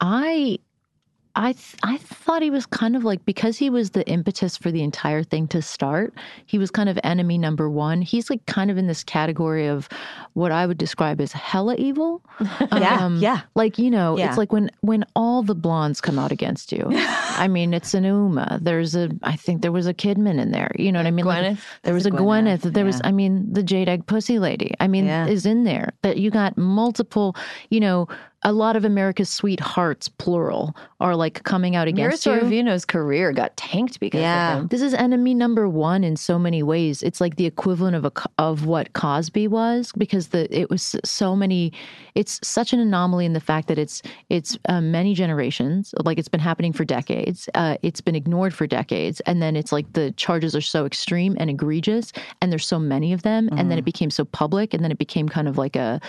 I thought he was kind of like, because he was the impetus for the entire thing to start, he was kind of enemy number one. He's like kind of in this category of what I would describe as hella evil. Yeah. Like, it's like when all the blondes come out against you. I mean, it's an Uma. I think there was a Kidman in there. You know what I mean? Gwyneth. Like, there was a Gwyneth. There was, the Jade Egg Pussy Lady. Is in there. That you got multiple, a lot of America's sweethearts, plural, are like coming out against you. Mira Sorvino's career got tanked because of him. This is enemy number one in so many ways. It's like the equivalent of what Cosby was, because it was so many. It's such an anomaly in the fact that it's many generations. Like, it's been happening for decades. It's been ignored for decades, and then it's like the charges are so extreme and egregious, and there's so many of them, and then it became so public, and then it became kind of like a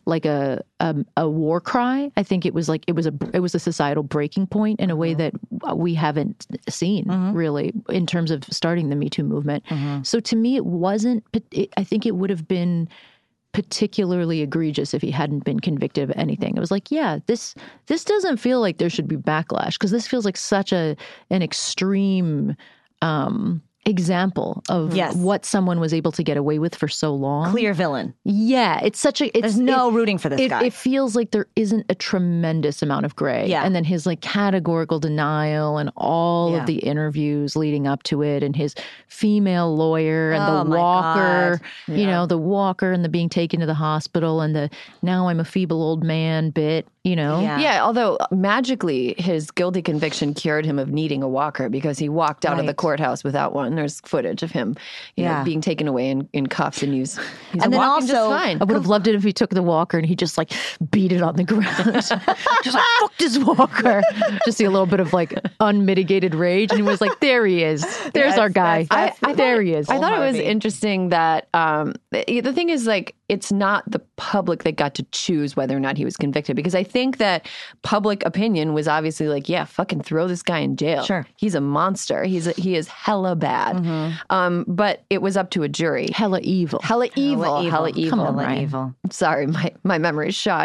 war cry. I think it was a societal breaking point in a way that we haven't seen really in terms of starting the Me Too movement. So to me, it wasn't. I think it would have been particularly egregious if he hadn't been convicted of anything. It was like, this doesn't feel like there should be backlash, because this feels like such an extreme example of what someone was able to get away with for so long. Clear villain. Yeah, there's no rooting for this guy. It feels like there isn't a tremendous amount of gray. Yeah. And then his like categorical denial and all of the interviews leading up to it, and his female lawyer and the walker, the walker and the being taken to the hospital and the now I'm a feeble old man bit, Yeah, although magically his guilty conviction cured him of needing a walker, because he walked out of the courthouse without one. There's footage of him, being taken away in cuffs, and he's and then walking also, just fine. I would have loved it if he took the walker and he just like beat it on the ground. Just like, fuck this walker. Just see a little bit of like unmitigated rage. And he was like, there he is. There's our guy. There he is. I thought it was interesting that the thing is, like, it's not the public that got to choose whether or not he was convicted, because I think that public opinion was obviously like, fucking throw this guy in jail. Sure. He's a monster. He is hella bad. But it was up to a jury. Hella evil. Hella evil. Come on, Ryan. Sorry, my memory's shot.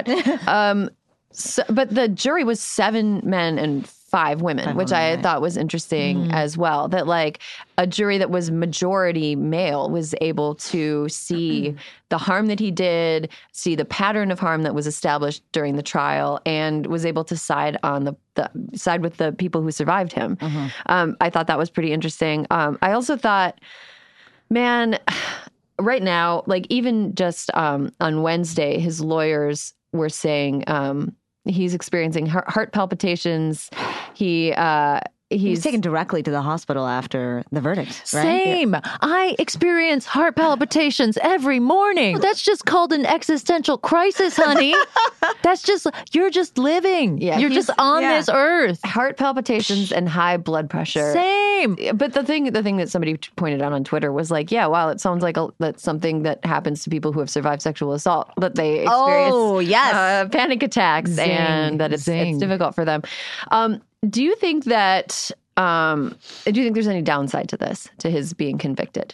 But the jury was 7 men and 5 women, which I thought was interesting as well. That like a jury that was majority male was able to see the harm that he did, see the pattern of harm that was established during the trial, and was able to side on the side with the people who survived him. I thought that was pretty interesting. I also thought, man, right now, like even just on Wednesday, his lawyers were saying he's experiencing heart palpitations. He was taken directly to the hospital after the verdict, right? Same. Yeah. I experience heart palpitations every morning. That's just called an existential crisis, honey. You're just living. Yeah, you're just on this earth. Heart palpitations and high blood pressure. Same. But the thing that somebody pointed out on Twitter was like, wow, it sounds like that's something that happens to people who have survived sexual assault, that they experience panic attacks and that it's difficult for them. Do you think that? Do you think there's any downside to this, to his being convicted?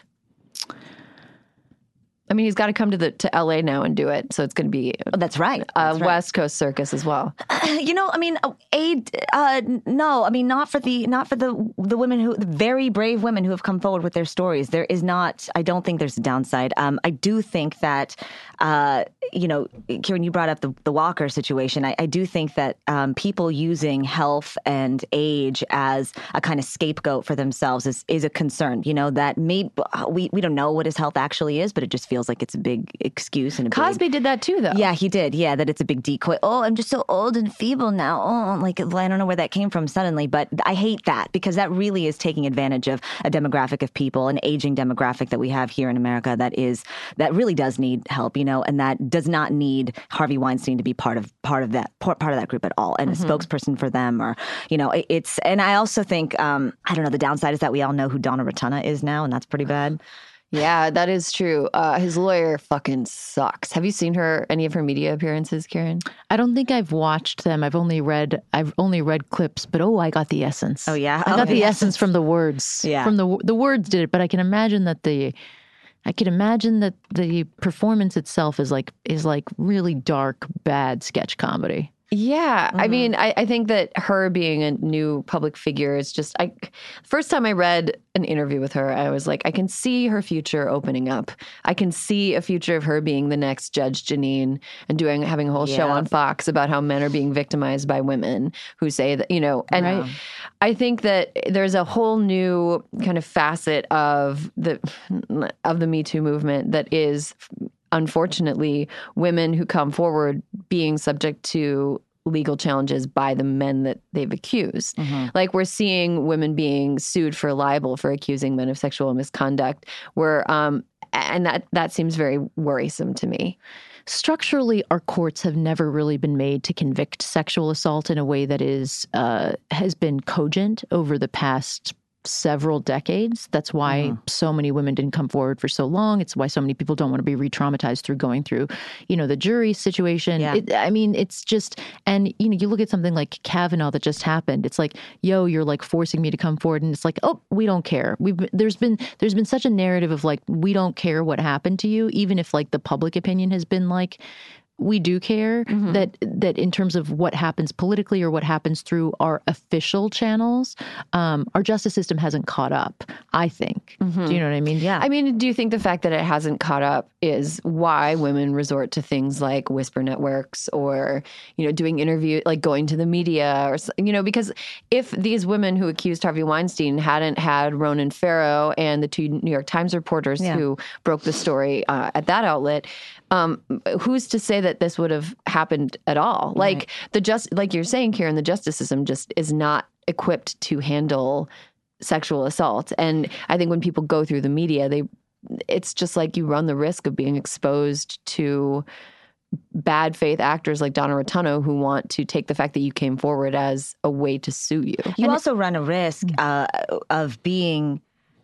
I mean, he's got to come to LA now and do it, so it's going to be that's right. West Coast circus as well. No, I mean, not for the women the very brave women who have come forward with their stories. There is not. I don't think there's a downside. I do think that, Kieran, you brought up the Walker situation. I do think that people using health and age as a kind of scapegoat for themselves is a concern. That maybe we don't know what his health actually is, but it just feels like it's a big excuse. And Cosby did that too, though. Yeah, he did. Yeah, that it's a big decoy. Oh, I'm just so old and feeble now. Oh, like I don't know where that came from suddenly, but I hate that, because that really is taking advantage of a demographic of people, an aging demographic that we have here in America that really does need help, and that does not need Harvey Weinstein to be part of that group at all, and a spokesperson for them, or it's. And I also think I don't know. The downside is that we all know who Donna Rotunda is now, and that's pretty bad. Yeah, that is true. His lawyer fucking sucks. Have you seen any of her media appearances, Karen? I don't think I've watched them. I've only read clips, but I got the essence. Oh yeah, I got the essence from the words. Yeah, from the words did it. But I can imagine that the performance itself is like really dark, bad sketch comedy. Yeah. I mean, I think that her being a new public figure is just, first time I read an interview with her, I was like, I can see her future opening up. I can see a future of her being the next Judge Jeanine and having a whole show on Fox about how men are being victimized by women who say that, and I think that there's a whole new kind of facet of the Me Too movement that is, unfortunately, women who come forward being subject to legal challenges by the men that they've accused. Like we're seeing women being sued for libel for accusing men of sexual misconduct. And that seems very worrisome to me. Structurally, our courts have never really been made to convict sexual assault in a way that has been cogent over the past several decades. That's why so many women didn't come forward for so long. It's why so many people don't want to be re-traumatized through going through, the jury situation. Yeah. It's just, and you look at something like Kavanaugh that just happened. It's like, you're like forcing me to come forward, and it's like, oh, we don't care. There's been such a narrative of like, we don't care what happened to you, even if like the public opinion has been like, we do care, that in terms of what happens politically or what happens through our official channels, our justice system hasn't caught up, I think. Do you know what I mean? Yeah. I mean, do you think the fact that it hasn't caught up is why women resort to things like whisper networks or, doing interview, like going to the media or, because if these women who accused Harvey Weinstein hadn't had Ronan Farrow and the 2 New York Times reporters who broke the story at that outlet, who's to say that this would have happened at all? Right. Like you're saying, Karen, the justice system just is not equipped to handle sexual assault. And I think when people go through the media, it's just like you run the risk of being exposed to bad faith actors like Donna Rotunno who want to take the fact that you came forward as a way to sue you. You also run a risk of being,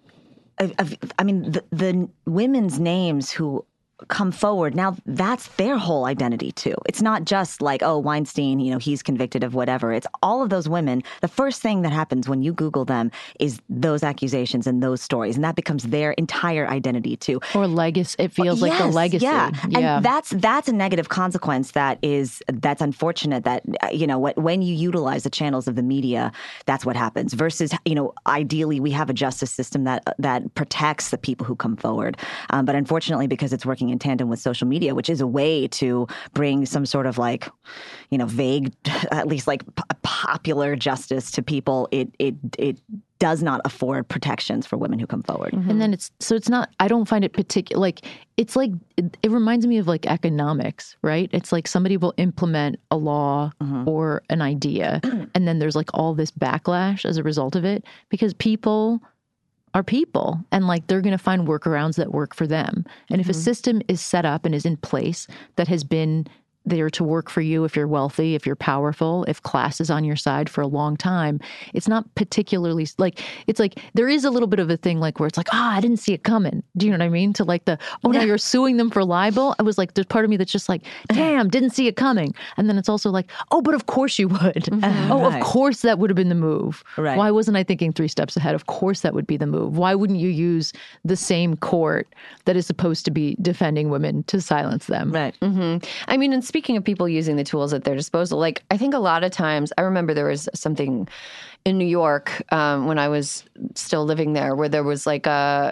the women's names who come forward. Now that's their whole identity too. It's not just like, oh, Weinstein, he's convicted of whatever. It's all of those women. The first thing that happens when you Google them is those accusations and those stories. And that becomes their entire identity too. Or legacy. It feels like the legacy. Yeah. And that's a negative consequence that's unfortunate that, when you utilize the channels of the media, that's what happens versus, ideally we have a justice system that protects the people who come forward. But unfortunately, because it's working in tandem with social media, which is a way to bring some sort of like, vague, at least like popular justice to people, it does not afford protections for women who come forward. And then it's not, I don't find it particular, like, it's like, it reminds me of like economics, right? It's like somebody will implement a law or an idea, and then there's like all this backlash as a result of it, because people are people, and like they're going to find workarounds that work for them. And if a system is set up and is in place that has been there to work for you, if you're wealthy, if you're powerful, if class is on your side for a long time, it's not particularly like, it's like there is a little bit of a thing like where it's like, I didn't see it coming. Do you know what I mean? To like now you're suing them for libel. I was like, there's part of me that's just like, damn, didn't see it coming. And then it's also like, oh, but of course you would. Of course that would have been the move. Right. Why wasn't I thinking 3 steps ahead? Of course that would be the move. Why wouldn't you use the same court that is supposed to be defending women to silence them? Right. I mean, and speaking of people using the tools at their disposal, like I think a lot of times, I remember there was something in New York when I was still living there, where there was like a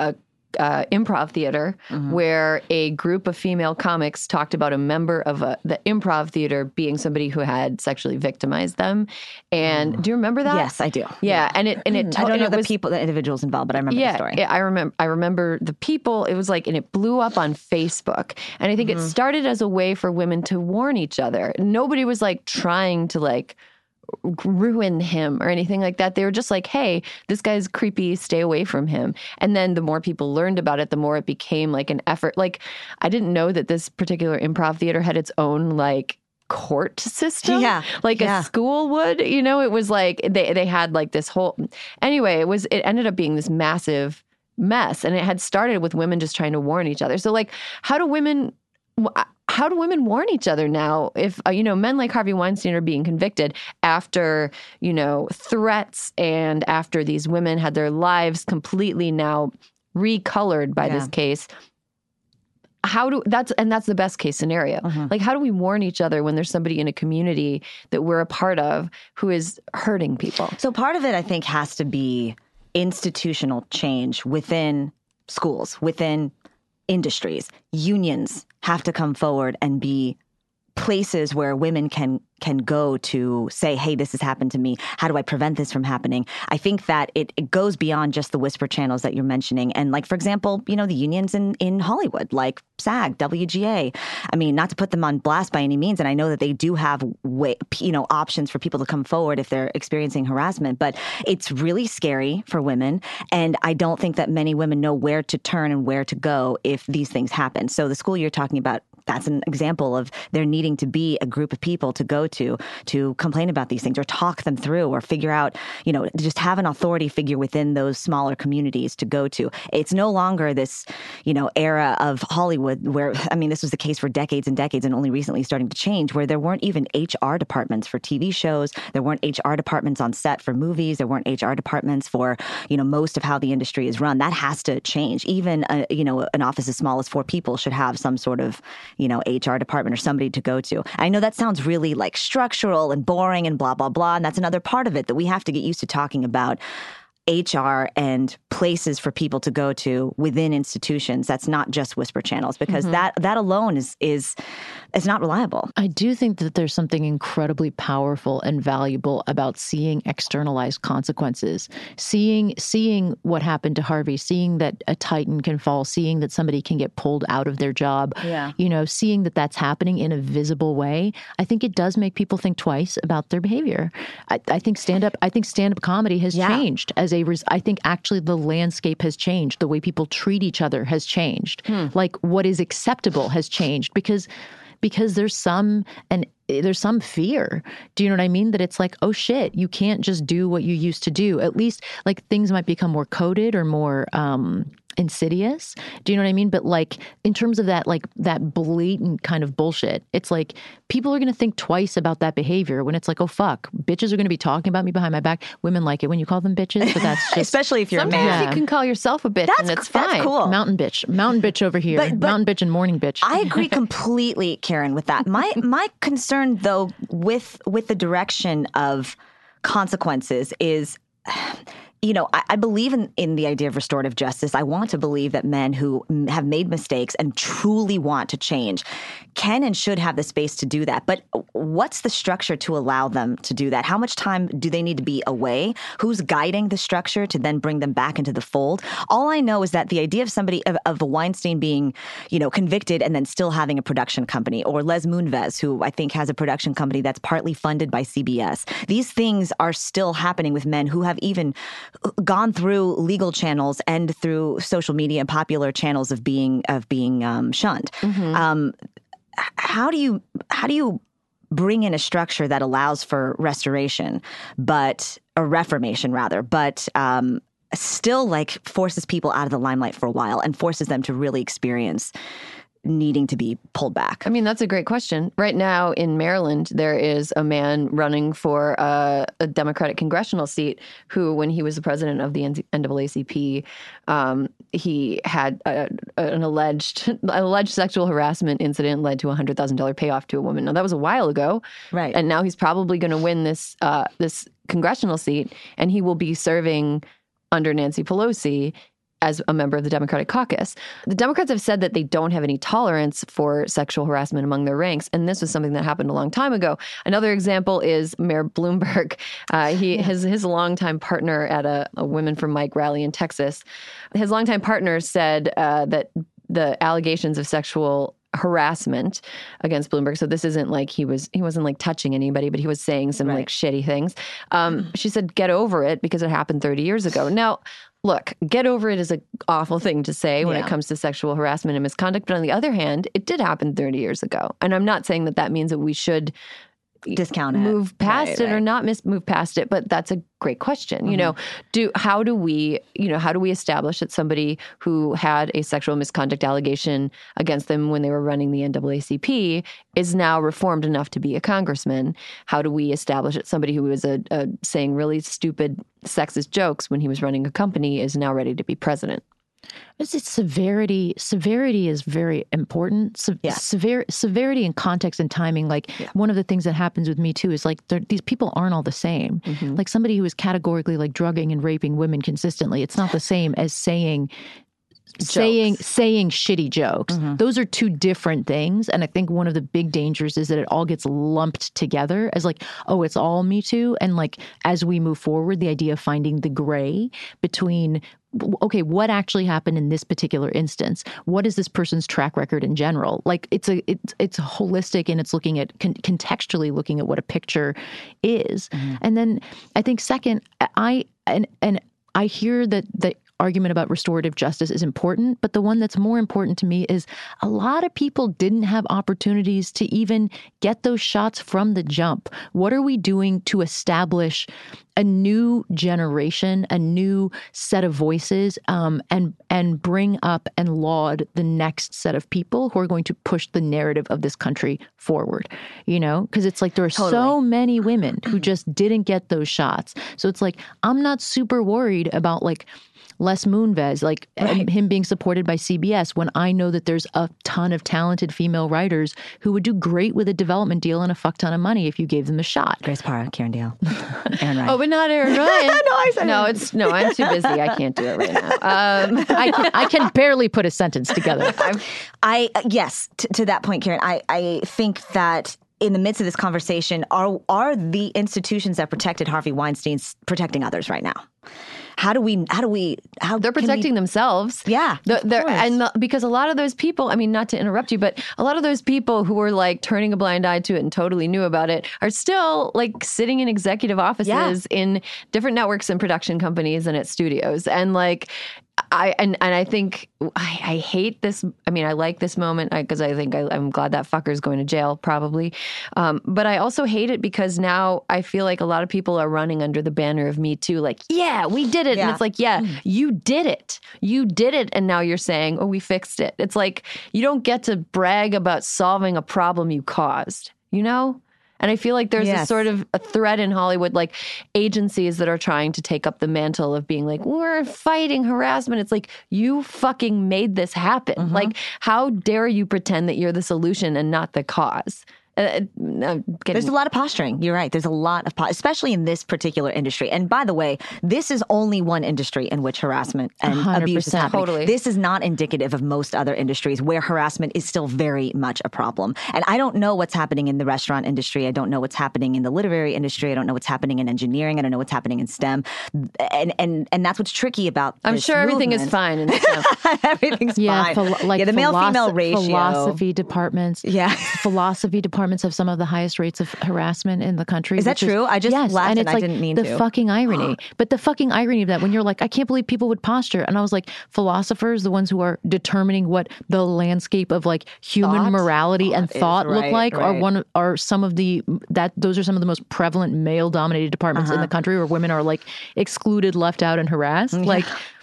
improv theater where a group of female comics talked about a member of the improv theater being somebody who had sexually victimized them. And do you remember that? Yes, I do. Yeah. And I don't know the individuals involved, but I remember the story. Yeah, I remember the people. It was like, and it blew up on Facebook. And I think it started as a way for women to warn each other. Nobody was like trying to like ruin him or anything like that. They were just like, hey, this guy's creepy, stay away from him. And then the more people learned about it, the more it became like an effort. Like, I didn't know that this particular improv theater had its own like court system, like a school would, it was like they had like this whole, anyway, it ended up being this massive mess. And it had started with women just trying to warn each other. So like, how do women warn each other now if, men like Harvey Weinstein are being convicted after, threats and after these women had their lives completely now recolored by this case? That's the best case scenario. Like, how do we warn each other when there's somebody in a community that we're a part of who is hurting people? So part of it, I think, has to be institutional change within schools, within industries. Unions have to come forward and be places where women can go to say, hey, this has happened to me. How do I prevent this from happening? I think that it goes beyond just the whisper channels that you're mentioning. And like, for example, the unions in Hollywood, like SAG, WGA. I mean, not to put them on blast by any means. And I know that they do have options for people to come forward if they're experiencing harassment, but it's really scary for women. And I don't think that many women know where to turn and where to go if these things happen. So the school you're talking about, that's an example of there needing to be a group of people to go to complain about these things or talk them through or figure out, just have an authority figure within those smaller communities to go to. It's no longer this, era of Hollywood where, this was the case for decades and decades and only recently starting to change, where there weren't even HR departments for TV shows. There weren't HR departments on set for movies. There weren't HR departments for, most of how the industry is run. That has to change. Even, an office as small as 4 people should have some sort of, HR department or somebody to go to. I know that sounds really like structural and boring and blah, blah, blah. And that's another part of it that we have to get used to talking about. HR and places for people to go to within institutions. That's not just whisper channels, because that alone is not reliable. I do think that there's something incredibly powerful and valuable about seeing externalized consequences, seeing what happened to Harvey, seeing that a titan can fall, seeing that somebody can get pulled out of their job, seeing that that's happening in a visible way. I think it does make people think twice about their behavior. I think stand-up comedy has changed as I think actually the landscape has changed. The way people treat each other has changed. Like what is acceptable has changed because there's some fear. Do you know what I mean? That it's like, oh shit, you can't just do what you used to do. At least like things might become more coded or more insidious. Do you know what I mean? But like in terms of that, like that blatant kind of bullshit, it's like people are going to think twice about that behavior when it's like, oh fuck, bitches are going to be talking about me behind my back. Women like it when you call them bitches, but that's just especially if you're a man. Sometimes you can call yourself a bitch and it's fine. That's cool. Mountain bitch over here. But mountain bitch and morning bitch. I agree completely, Karen, with that. My concern though with the direction of consequences is, I believe in the idea of restorative justice. I want to believe that men who have made mistakes and truly want to change can and should have the space to do that. But what's the structure to allow them to do that? How much time do they need to be away? Who's guiding the structure to then bring them back into the fold? All I know is that the idea of somebody, of a Weinstein being, convicted and then still having a production company, or Les Moonves, who I think has a production company that's partly funded by CBS. These things are still happening with men who have even gone through legal channels and through social media and popular channels of being shunned. How do you bring in a structure that allows for reformation, but still like forces people out of the limelight for a while and forces them to really experience needing to be pulled back? I mean, that's a great question. Right now in Maryland, there is a man running for a Democratic congressional seat who, when he was the president of the NAACP, he had an alleged sexual harassment incident led to a $100,000 payoff to a woman. Now, that was a while ago. Right. And now he's probably going to win this congressional seat, and he will be serving under Nancy Pelosi as a member of the Democratic caucus. The Democrats have said that they don't have any tolerance for sexual harassment among their ranks, and this was something that happened a long time ago. Another example is Mayor Bloomberg. His longtime partner at a Women for Mike rally in Texas, his longtime partner said that the allegations of sexual harassment against Bloomberg. So this isn't like he wasn't like touching anybody, but he was saying some like shitty things. She said, get over it because it happened 30 years ago. Now, look, get over it is an awful thing to say when it comes to sexual harassment and misconduct. But on the other hand, it did happen 30 years ago. And I'm not saying that means that we should discount it, move past it or not move past it. But that's a great question. How do we establish that somebody who had a sexual misconduct allegation against them when they were running the NAACP is now reformed enough to be a congressman? How do we establish that somebody who was saying really stupid sexist jokes when he was running a company is now ready to be president? It's severity. Severity is very important. Severity and context and timing. One of the things that happens with Me Too is these people aren't all the same. Mm-hmm. Like somebody who is categorically drugging and raping women consistently, it's not the same as saying shitty jokes. Mm-hmm. Those are two different things. And I think one of the big dangers is that it all gets lumped together as it's all Me Too. And as we move forward, the idea of finding the gray between, okay, what actually happened in this particular instance? What is this person's track record in general? It's holistic, and it's looking at contextually looking at what a picture is. Mm-hmm. And then I think second, I hear that the argument about restorative justice is important, but the one that's more important to me is a lot of people didn't have opportunities to even get those shots from the jump. What are we doing to establish a new generation, a new set of voices, and bring up and laud the next set of people who are going to push the narrative of this country forward? Because it's there are so many women who just didn't get those shots. So it's I'm not super worried about Les Moonves, him being supported by CBS, when I know that there's a ton of talented female writers who would do great with a development deal and a fuck ton of money if you gave them a shot. Grace Parra, Karen Deal, Aaron Ryan. Oh, but not Aaron Ryan. I'm too busy. I can't do it right now. I can barely put a sentence together. To that point, Karen, I think that in the midst of this conversation, are the institutions that protected Harvey Weinstein protecting others right now? How they're protecting themselves. Yeah. Because a lot of those people, I mean, not to interrupt you, but a lot of those people who were turning a blind eye to it and totally knew about it are still sitting in executive offices in different networks and production companies and at studios. And I think I hate this. I mean, I like this moment because I think I'm glad that fucker's going to jail probably. But I also hate it because now I feel like a lot of people are running under the banner of Me Too. Yeah, we did it. Yeah. And it's you did it. You did it. And now you're saying, oh, we fixed it. It's you don't get to brag about solving a problem you caused, And I feel like there's a sort of a thread in Hollywood, agencies that are trying to take up the mantle of being we're fighting harassment. It's you fucking made this happen. Mm-hmm. How dare you pretend that you're the solution and not the cause? There's a lot of posturing. You're right. There's a lot of especially in this particular industry. And by the way, this is only one industry in which harassment and abuse is happening. Totally. This is not indicative of most other industries where harassment is still very much a problem. And I don't know what's happening in the restaurant industry. I don't know what's happening in the literary industry. I don't know what's happening in engineering. I don't know what's happening in STEM. And that's what's tricky about I'm this sure everything movement. is fine in STEM. Everything's fine. The male-female ratio. Philosophy departments. Yeah. Philosophy departments have some of the highest rates of harassment in the country. Is that true? I just laughed and I didn't mean to. The fucking irony. But the fucking irony of that when you're I can't believe people would posture. And I was philosophers, the ones who are determining what the landscape of human morality and thought look like are some of those are some of the most prevalent male dominated departments in the country where women are excluded, left out, and harassed. Yeah.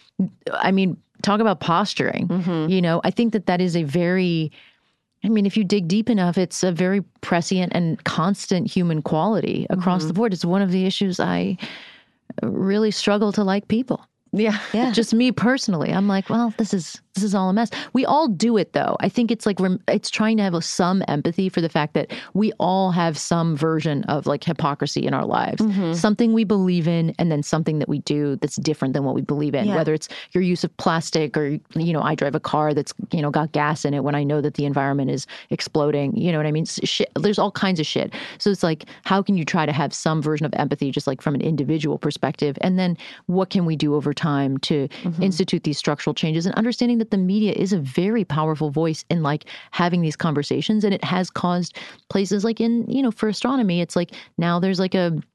I mean, talk about posturing. Mm-hmm. I think that is a very, if you dig deep enough, it's a very prescient and constant human quality across the board. It's one of the issues I really struggle to like people. Yeah. Just me personally. I'm well, this is all a mess. We all do it though. I think it's it's trying to have some empathy for the fact that we all have some version of hypocrisy in our lives. Mm-hmm. Something we believe in and then something that we do that's different than what we believe in. Yeah. Whether it's your use of plastic or, I drive a car that's, got gas in it when I know that the environment is exploding. You know what I mean? Shit, there's all kinds of shit. So it's how can you try to have some version of empathy just from an individual perspective? And then what can we do over time to institute these structural changes and understanding that the media is a very powerful voice in having these conversations. And it has caused places in, for astronomy, it's now there's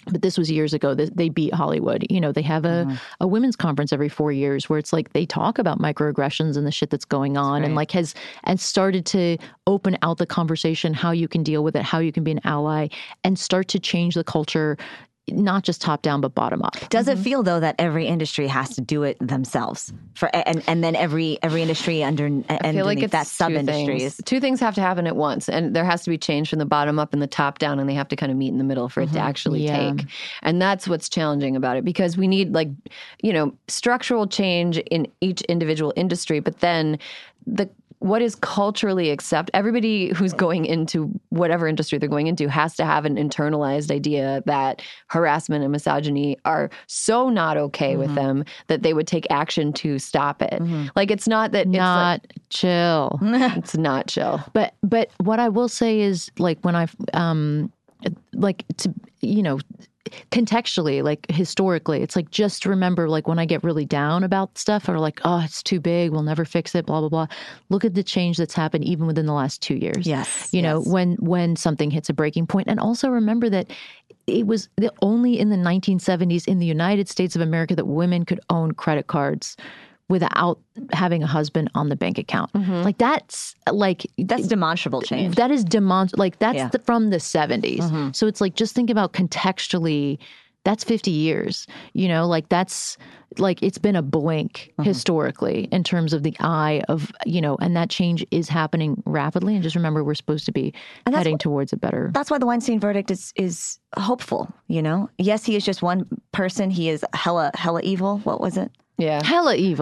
but this was years ago. They beat Hollywood. You know, they have a women's conference every 4 years where it's like they talk about microaggressions and the shit that's going on, and like and started to open out the conversation, how you can deal with it, how you can be an ally, and start to change the culture, not just top down, but bottom up. Does it feel, though, that every industry has to do it themselves and then every industry underneath that sub-industries? Two things have to happen at once, and there has to be change from the bottom up and the top down, and they have to kind of meet in the middle for it to actually take. And that's what's challenging about it, because we need, like, you know, structural change in each individual industry, but then what is culturally everybody who's going into whatever industry they're going into has to have an internalized idea that harassment and misogyny are so not okay with them that they would take action to stop it. Like, it's not that not it's chill. It's not chill. But what I will say is, like, when I've like, to, you know, contextually, like historically, it's like, just remember, like, when I get really down about stuff, or like, oh, it's too big, we'll never fix it, blah, blah, blah. Look at the change that's happened even within the last 2 years. Yes. You know, when something hits a breaking point. And also remember that it was only in the 1970s in the United States of America that women could own credit cards without having a husband on the bank account. Like, that's demonstrable change. That is that's from the 70s. So it's like, just think about contextually, that's 50 years, you know, like, that's like, it's been a blink historically in terms of the eye of, you know, and that change is happening rapidly. And just remember, we're supposed to be heading towards a better. That's why the Weinstein verdict is hopeful, you know? Yes, he is just one person. He is hella evil. What was it? Yeah. Hella evil.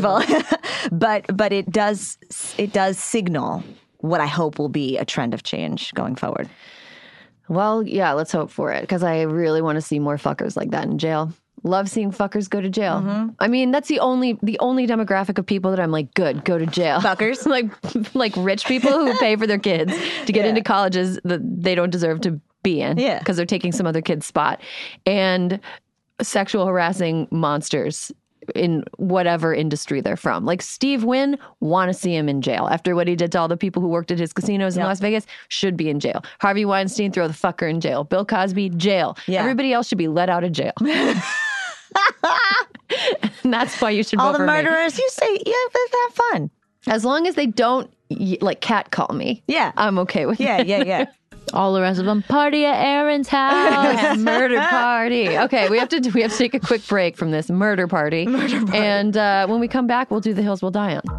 But it does signal what I hope will be a trend of change going forward. Well, yeah, let's hope for it, because I really want to see more fuckers like that in jail. Love seeing fuckers go to jail. I mean, that's the only demographic of people that I'm like, good, go to jail. Fuckers? like rich people who pay for their kids to get into colleges that they don't deserve to be in, because they're taking some other kid's spot, and sexual harassing monsters in whatever industry they're from. Like Steve Wynn, want to see him in jail. After what he did to all the people who worked at his casinos in Las Vegas, should be in jail. Harvey Weinstein, throw the fucker in jail. Bill Cosby, jail. Yeah. Everybody else should be let out of jail. And that's why you should all vote for me. All the murderers, you say, yeah, let's have fun. As long as they don't, like, catcall me. Yeah. I'm okay with it. Yeah. All the rest of them, party at Aaron's house. Murder party. Okay, we have to take a quick break from this murder party. And when we come back, we'll do The Hills Will Die On.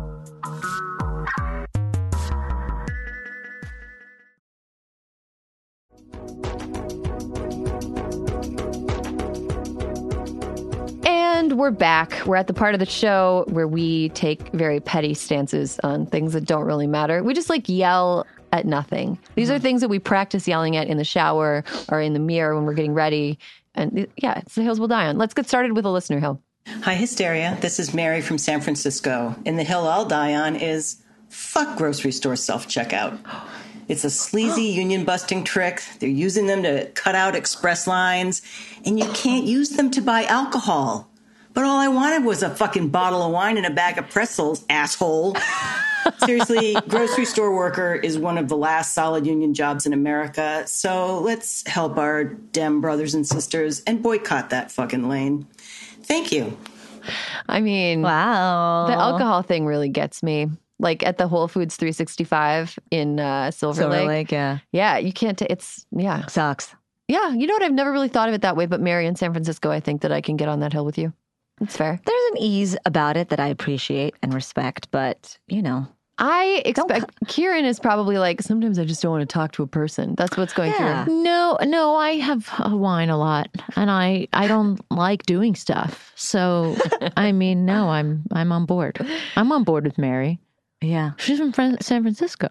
And we're back. We're at the part of the show where we take very petty stances on things that don't really matter. We just, like, yell at nothing. These are things that we practice yelling at in the shower or in the mirror when we're getting ready. And yeah, it's The Hills Will Die On. Let's get started with a listener hill. Hi, Hysteria. This is Mary from San Francisco. And the hill I'll die on is fuck grocery store self-checkout. It's a sleazy union-busting trick. They're using them to cut out express lines, and you can't use them to buy alcohol. But all I wanted was a fucking bottle of wine and a bag of pretzels, asshole. Seriously, grocery store worker is one of the last solid union jobs in America. So let's help our Dem brothers and sisters and boycott that fucking lane. Thank you. I mean, wow. The alcohol thing really gets me. Like at the Whole Foods 365 in Silver Lake. Yeah, you can't, Sucks. Yeah, you know what? I've never really thought of it that way, but Mary in San Francisco, I think that I can get on that hill with you. It's fair. There's an ease about it that I appreciate and respect, but, you know. I expect Kieran is probably like, sometimes I just don't want to talk to a person. That's what's going through. No, I have wine a lot, and I don't like doing stuff. So, I mean, no, I'm on board. I'm on board with Mary. Yeah. She's from San Francisco.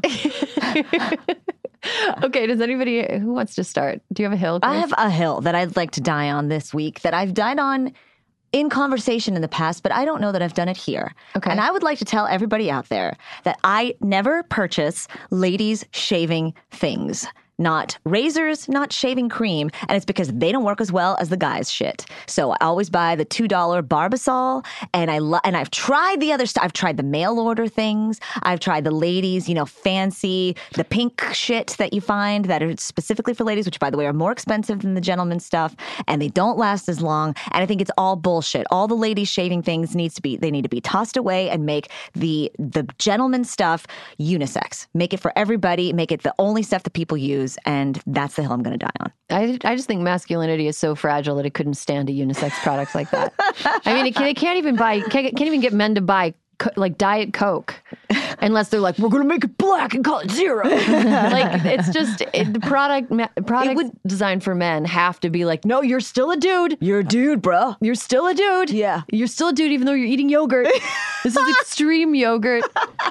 Okay, does anybody, who wants to start? Do you have a hill, Chris? I have a hill that I'd like to die on this week that I've died on in conversation in the past, but I don't know that I've done it here. Okay. And I would like to tell everybody out there that I never purchase ladies' shaving things. not razors, not shaving cream. And it's because they don't work as well as the guys' shit. So I always buy the $2 Barbasol. And I've tried the other stuff. I've tried the mail order things. I've tried the ladies, fancy, the pink shit that you find that are specifically for ladies, which by the way are more expensive than the gentleman stuff. And they don't last as long. And I think it's all bullshit. All the ladies shaving things need to be tossed away and make the gentleman stuff unisex. Make it for everybody. Make it the only stuff that people use. And that's the hill I'm going to die on. I just think masculinity is so fragile that it couldn't stand a unisex products like that. I mean, they can't even get men to buy like Diet Coke unless they're like, we're going to make it black and call it zero. Like, it's just the product designed for men have to be like, no, you're still a dude. You're a dude, bro. You're still a dude. Yeah. You're still a dude even though you're eating yogurt. This is extreme yogurt.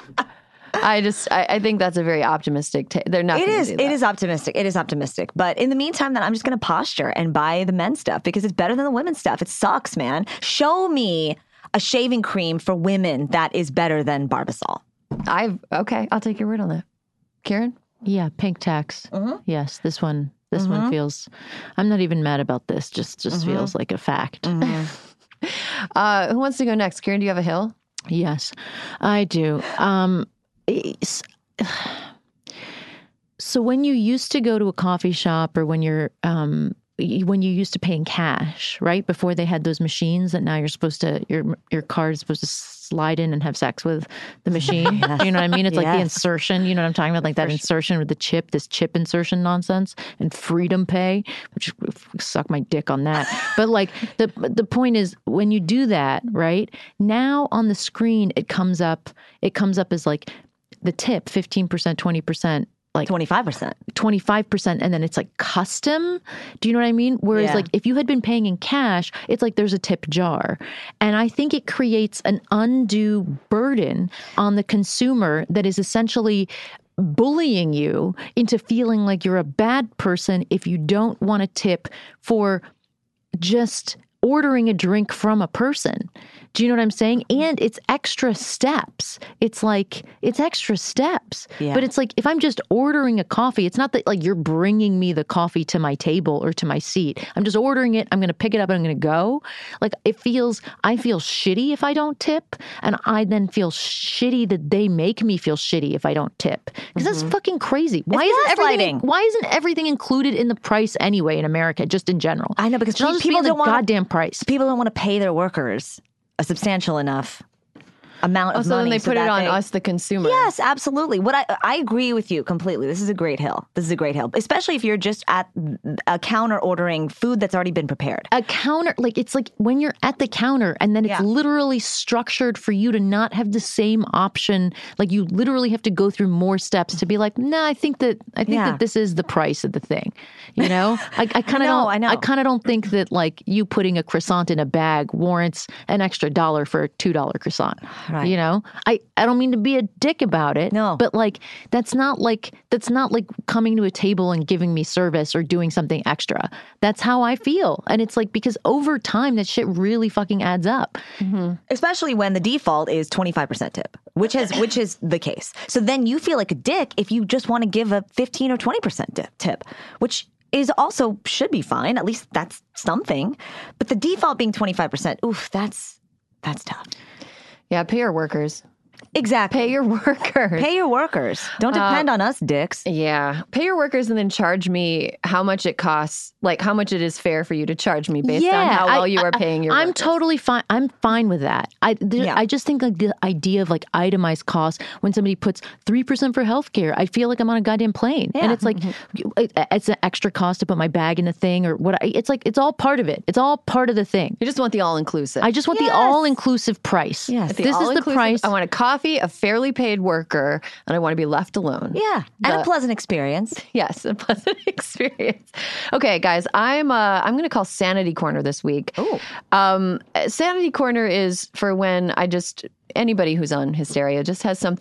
I think that's a very optimistic they're not going to do that. It is optimistic. It is optimistic. But in the meantime, then I'm just going to posture and buy the men's stuff because it's better than the women's stuff. It sucks, man. Show me a shaving cream for women that is better than Barbasol. Okay, I'll take your word on that. Karen? Yeah, Pink Tax. Mm-hmm. Yes, this one feels, I'm not even mad about this. Just feels like a fact. Mm-hmm. Who wants to go next? Karen, do you have a hill? Yes, I do. So when you used to go to a coffee shop or when you used to pay in cash, right? Before they had those machines that now you're supposed to, your card is supposed to slide in and have sex with the machine. Yes. You know what I mean? It's like the Yes. insertion, you know what I'm talking about? Like that insertion with the chip, this chip insertion nonsense and Freedom Pay, which suck my dick on that. But like the point is when you do that, right? Now on the screen, it comes up as like the tip, 15%, 20%. Like 25%, and then it's like custom. Do you know what I mean? Whereas like if you had been paying in cash, it's like there's a tip jar. And I think it creates an undue burden on the consumer that is essentially bullying you into feeling like you're a bad person if you don't want to tip for just ordering a drink from a person. Do you know what I'm saying? And it's extra steps. It's extra steps. Yeah. But it's like, if I'm just ordering a coffee, it's not that like you're bringing me the coffee to my table or to my seat. I'm just ordering it. I'm going to pick it up and I'm going to go. Like I feel shitty if I don't tip. And I then feel shitty that they make me feel shitty if I don't tip. Because that's fucking crazy. Why isn't everything included in the price anyway in America, just in general? I know, because people don't want goddamn price. People don't want to pay their workers a substantial enough amount of money. So then they put it on us, the consumer. Yes, absolutely. What I agree with you completely. This is a great hill. Especially if you're just at a counter ordering food that's already been prepared. A counter, like it's like when you're at the counter and then it's literally structured for you to not have the same option. Like you literally have to go through more steps to be like, nah, I think that this is the price of the thing. You know, I kind of don't think that like you putting a croissant in a bag warrants an extra $1 for a $2 croissant. Right. You know, I don't mean to be a dick about it. No. But like that's not like coming to a table and giving me service or doing something extra. That's how I feel. And it's like, because over time that shit really fucking adds up. Mm-hmm. Especially when the default is 25% tip, which is the case. So then you feel like a dick if you just want to give a 15 or 20% tip, which is also should be fine. At least that's something. But the default being 25%, oof, that's tough. Yeah, pay your workers. Exactly. Pay your workers. Pay your workers. Don't depend on us, dicks. Yeah. Pay your workers and then charge me how much it costs, like how much it is fair for you to charge me based on how well you are paying your I'm workers. totally fine. I'm fine with that. I just think like the idea of like itemized costs when somebody puts 3% for healthcare, I feel like I'm on a goddamn plane. Yeah. And it's like, it's an extra cost to put my bag in the thing or what. It's like, it's all part of it. It's all part of the thing. You just want the all-inclusive. I just want the all-inclusive price. Yes. This is the price. I want a coffee, a fairly paid worker, and I want to be left alone. Yeah. And a pleasant experience. Yes, a pleasant experience. Okay, guys, I'm going to call Sanity Corner this week. Oh. Sanity Corner is for when anybody who's on Hysteria just has something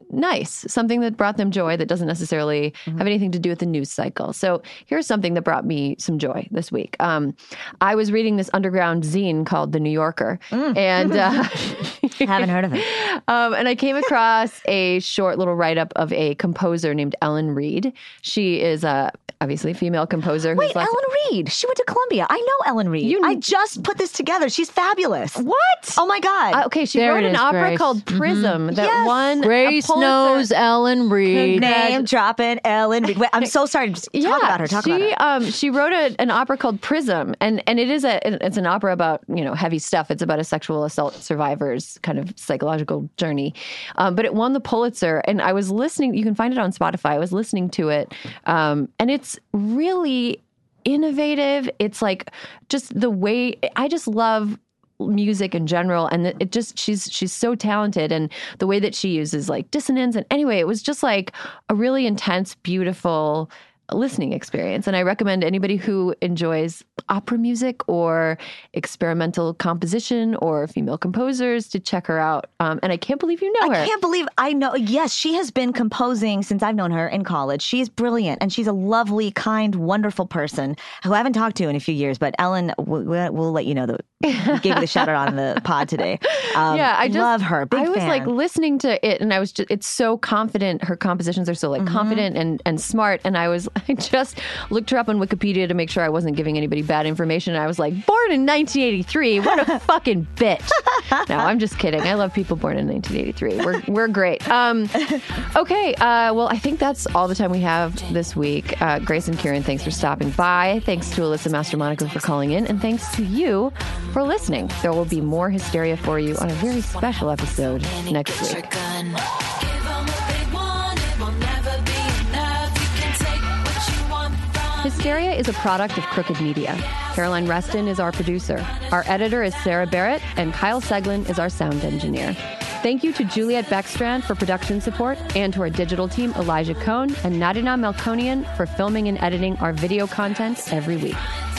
nice, something that brought them joy that doesn't necessarily have anything to do with the news cycle. So here's something that brought me some joy this week. I was reading this underground zine called The New Yorker, and haven't heard of it. And I came across a short little write-up of a composer named Ellen Reed. She is obviously a female composer. Wait, Ellen Reed. She went to Columbia. I know Ellen Reed. I just put this together. She's fabulous. What? Oh my God. Okay, she wrote an opera called Prism that won Grace a Pulitzer. Knows Ellen Reed. Name dropping Ellen Reed. Wait, I'm so sorry. Talk about her. Talk about her. She wrote an opera called Prism, and it is it's an opera about heavy stuff. It's about a sexual assault survivor's kind of psychological journey, but it won the Pulitzer. And I was listening. You can find it on Spotify. I was listening to it, and it's really innovative. It's like just the way I just love music in general, and she's so talented, and the way that she uses like dissonance, and anyway, it was just like a really intense, beautiful listening experience. And I recommend anybody who enjoys opera music or experimental composition or female composers to check her out. And I can't believe you know her. I can't believe I know. Yes, she has been composing since I've known her in college. She's brilliant, and she's a lovely, kind, wonderful person who I haven't talked to in a few years. But Ellen, we'll let you know that we gave you the shout out on the pod today. I just love her. Big I was fan. like listening to it, and I was it's so confident. Her compositions are so like confident and smart. And I just looked her up on Wikipedia to make sure I wasn't giving anybody bad information. And I was like, born in 1983. What a fucking bitch. No, I'm just kidding. I love people born in 1983. We're great. Okay. Well, I think that's all the time we have this week. Grace and Kieran, thanks for stopping by. Thanks to Alyssa Mastromonaco for calling in. And thanks to you for listening. There will be more hysteria for you on a very special episode next week. Hysteria is a product of Crooked Media. Caroline Reston is our producer. Our editor is Sarah Barrett, and Kyle Seglin is our sound engineer. Thank you to Juliet Beckstrand for production support, and to our digital team, Elijah Cohn and Nadina Melkonian, for filming and editing our video content every week.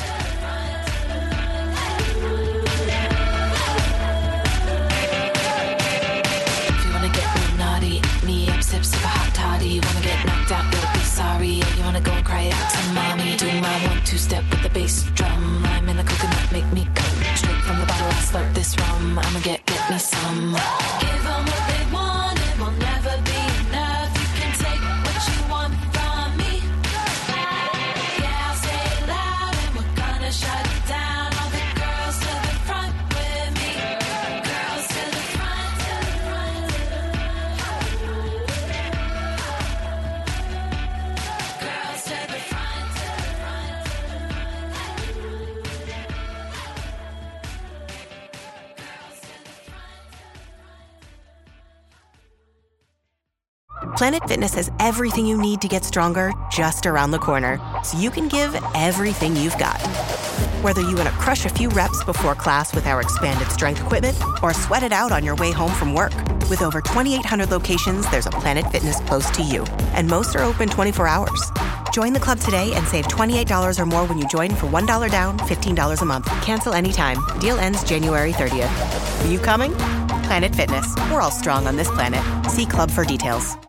Sips of a hot toddy. You wanna get knocked out, you'll be sorry. You wanna go and cry out to mommy. Do my 1-2 step with the bass drum. Lime in the coconut, make me come straight from the bottle. I slurp this rum. I'ma get me some. Give them what they want. It will never be enough. You can take what you want from me. Yeah, I'll say it loud, and we're gonna shut it down. All the girls to the front with me. Girls to the front, to the front, to the front. Girls to the front, to the front, to the front. Girls to the front. Planet Fitness has everything you need to get stronger just around the corner, so you can give everything you've got. Whether you want to crush a few reps before class with our expanded strength equipment or sweat it out on your way home from work. With over 2,800 locations, there's a Planet Fitness close to you, and most are open 24 hours. Join the club today and save $28 or more when you join for $1 down, $15 a month. Cancel anytime. Deal ends January 30th. Are you coming? Planet Fitness. We're all strong on this planet. See club for details.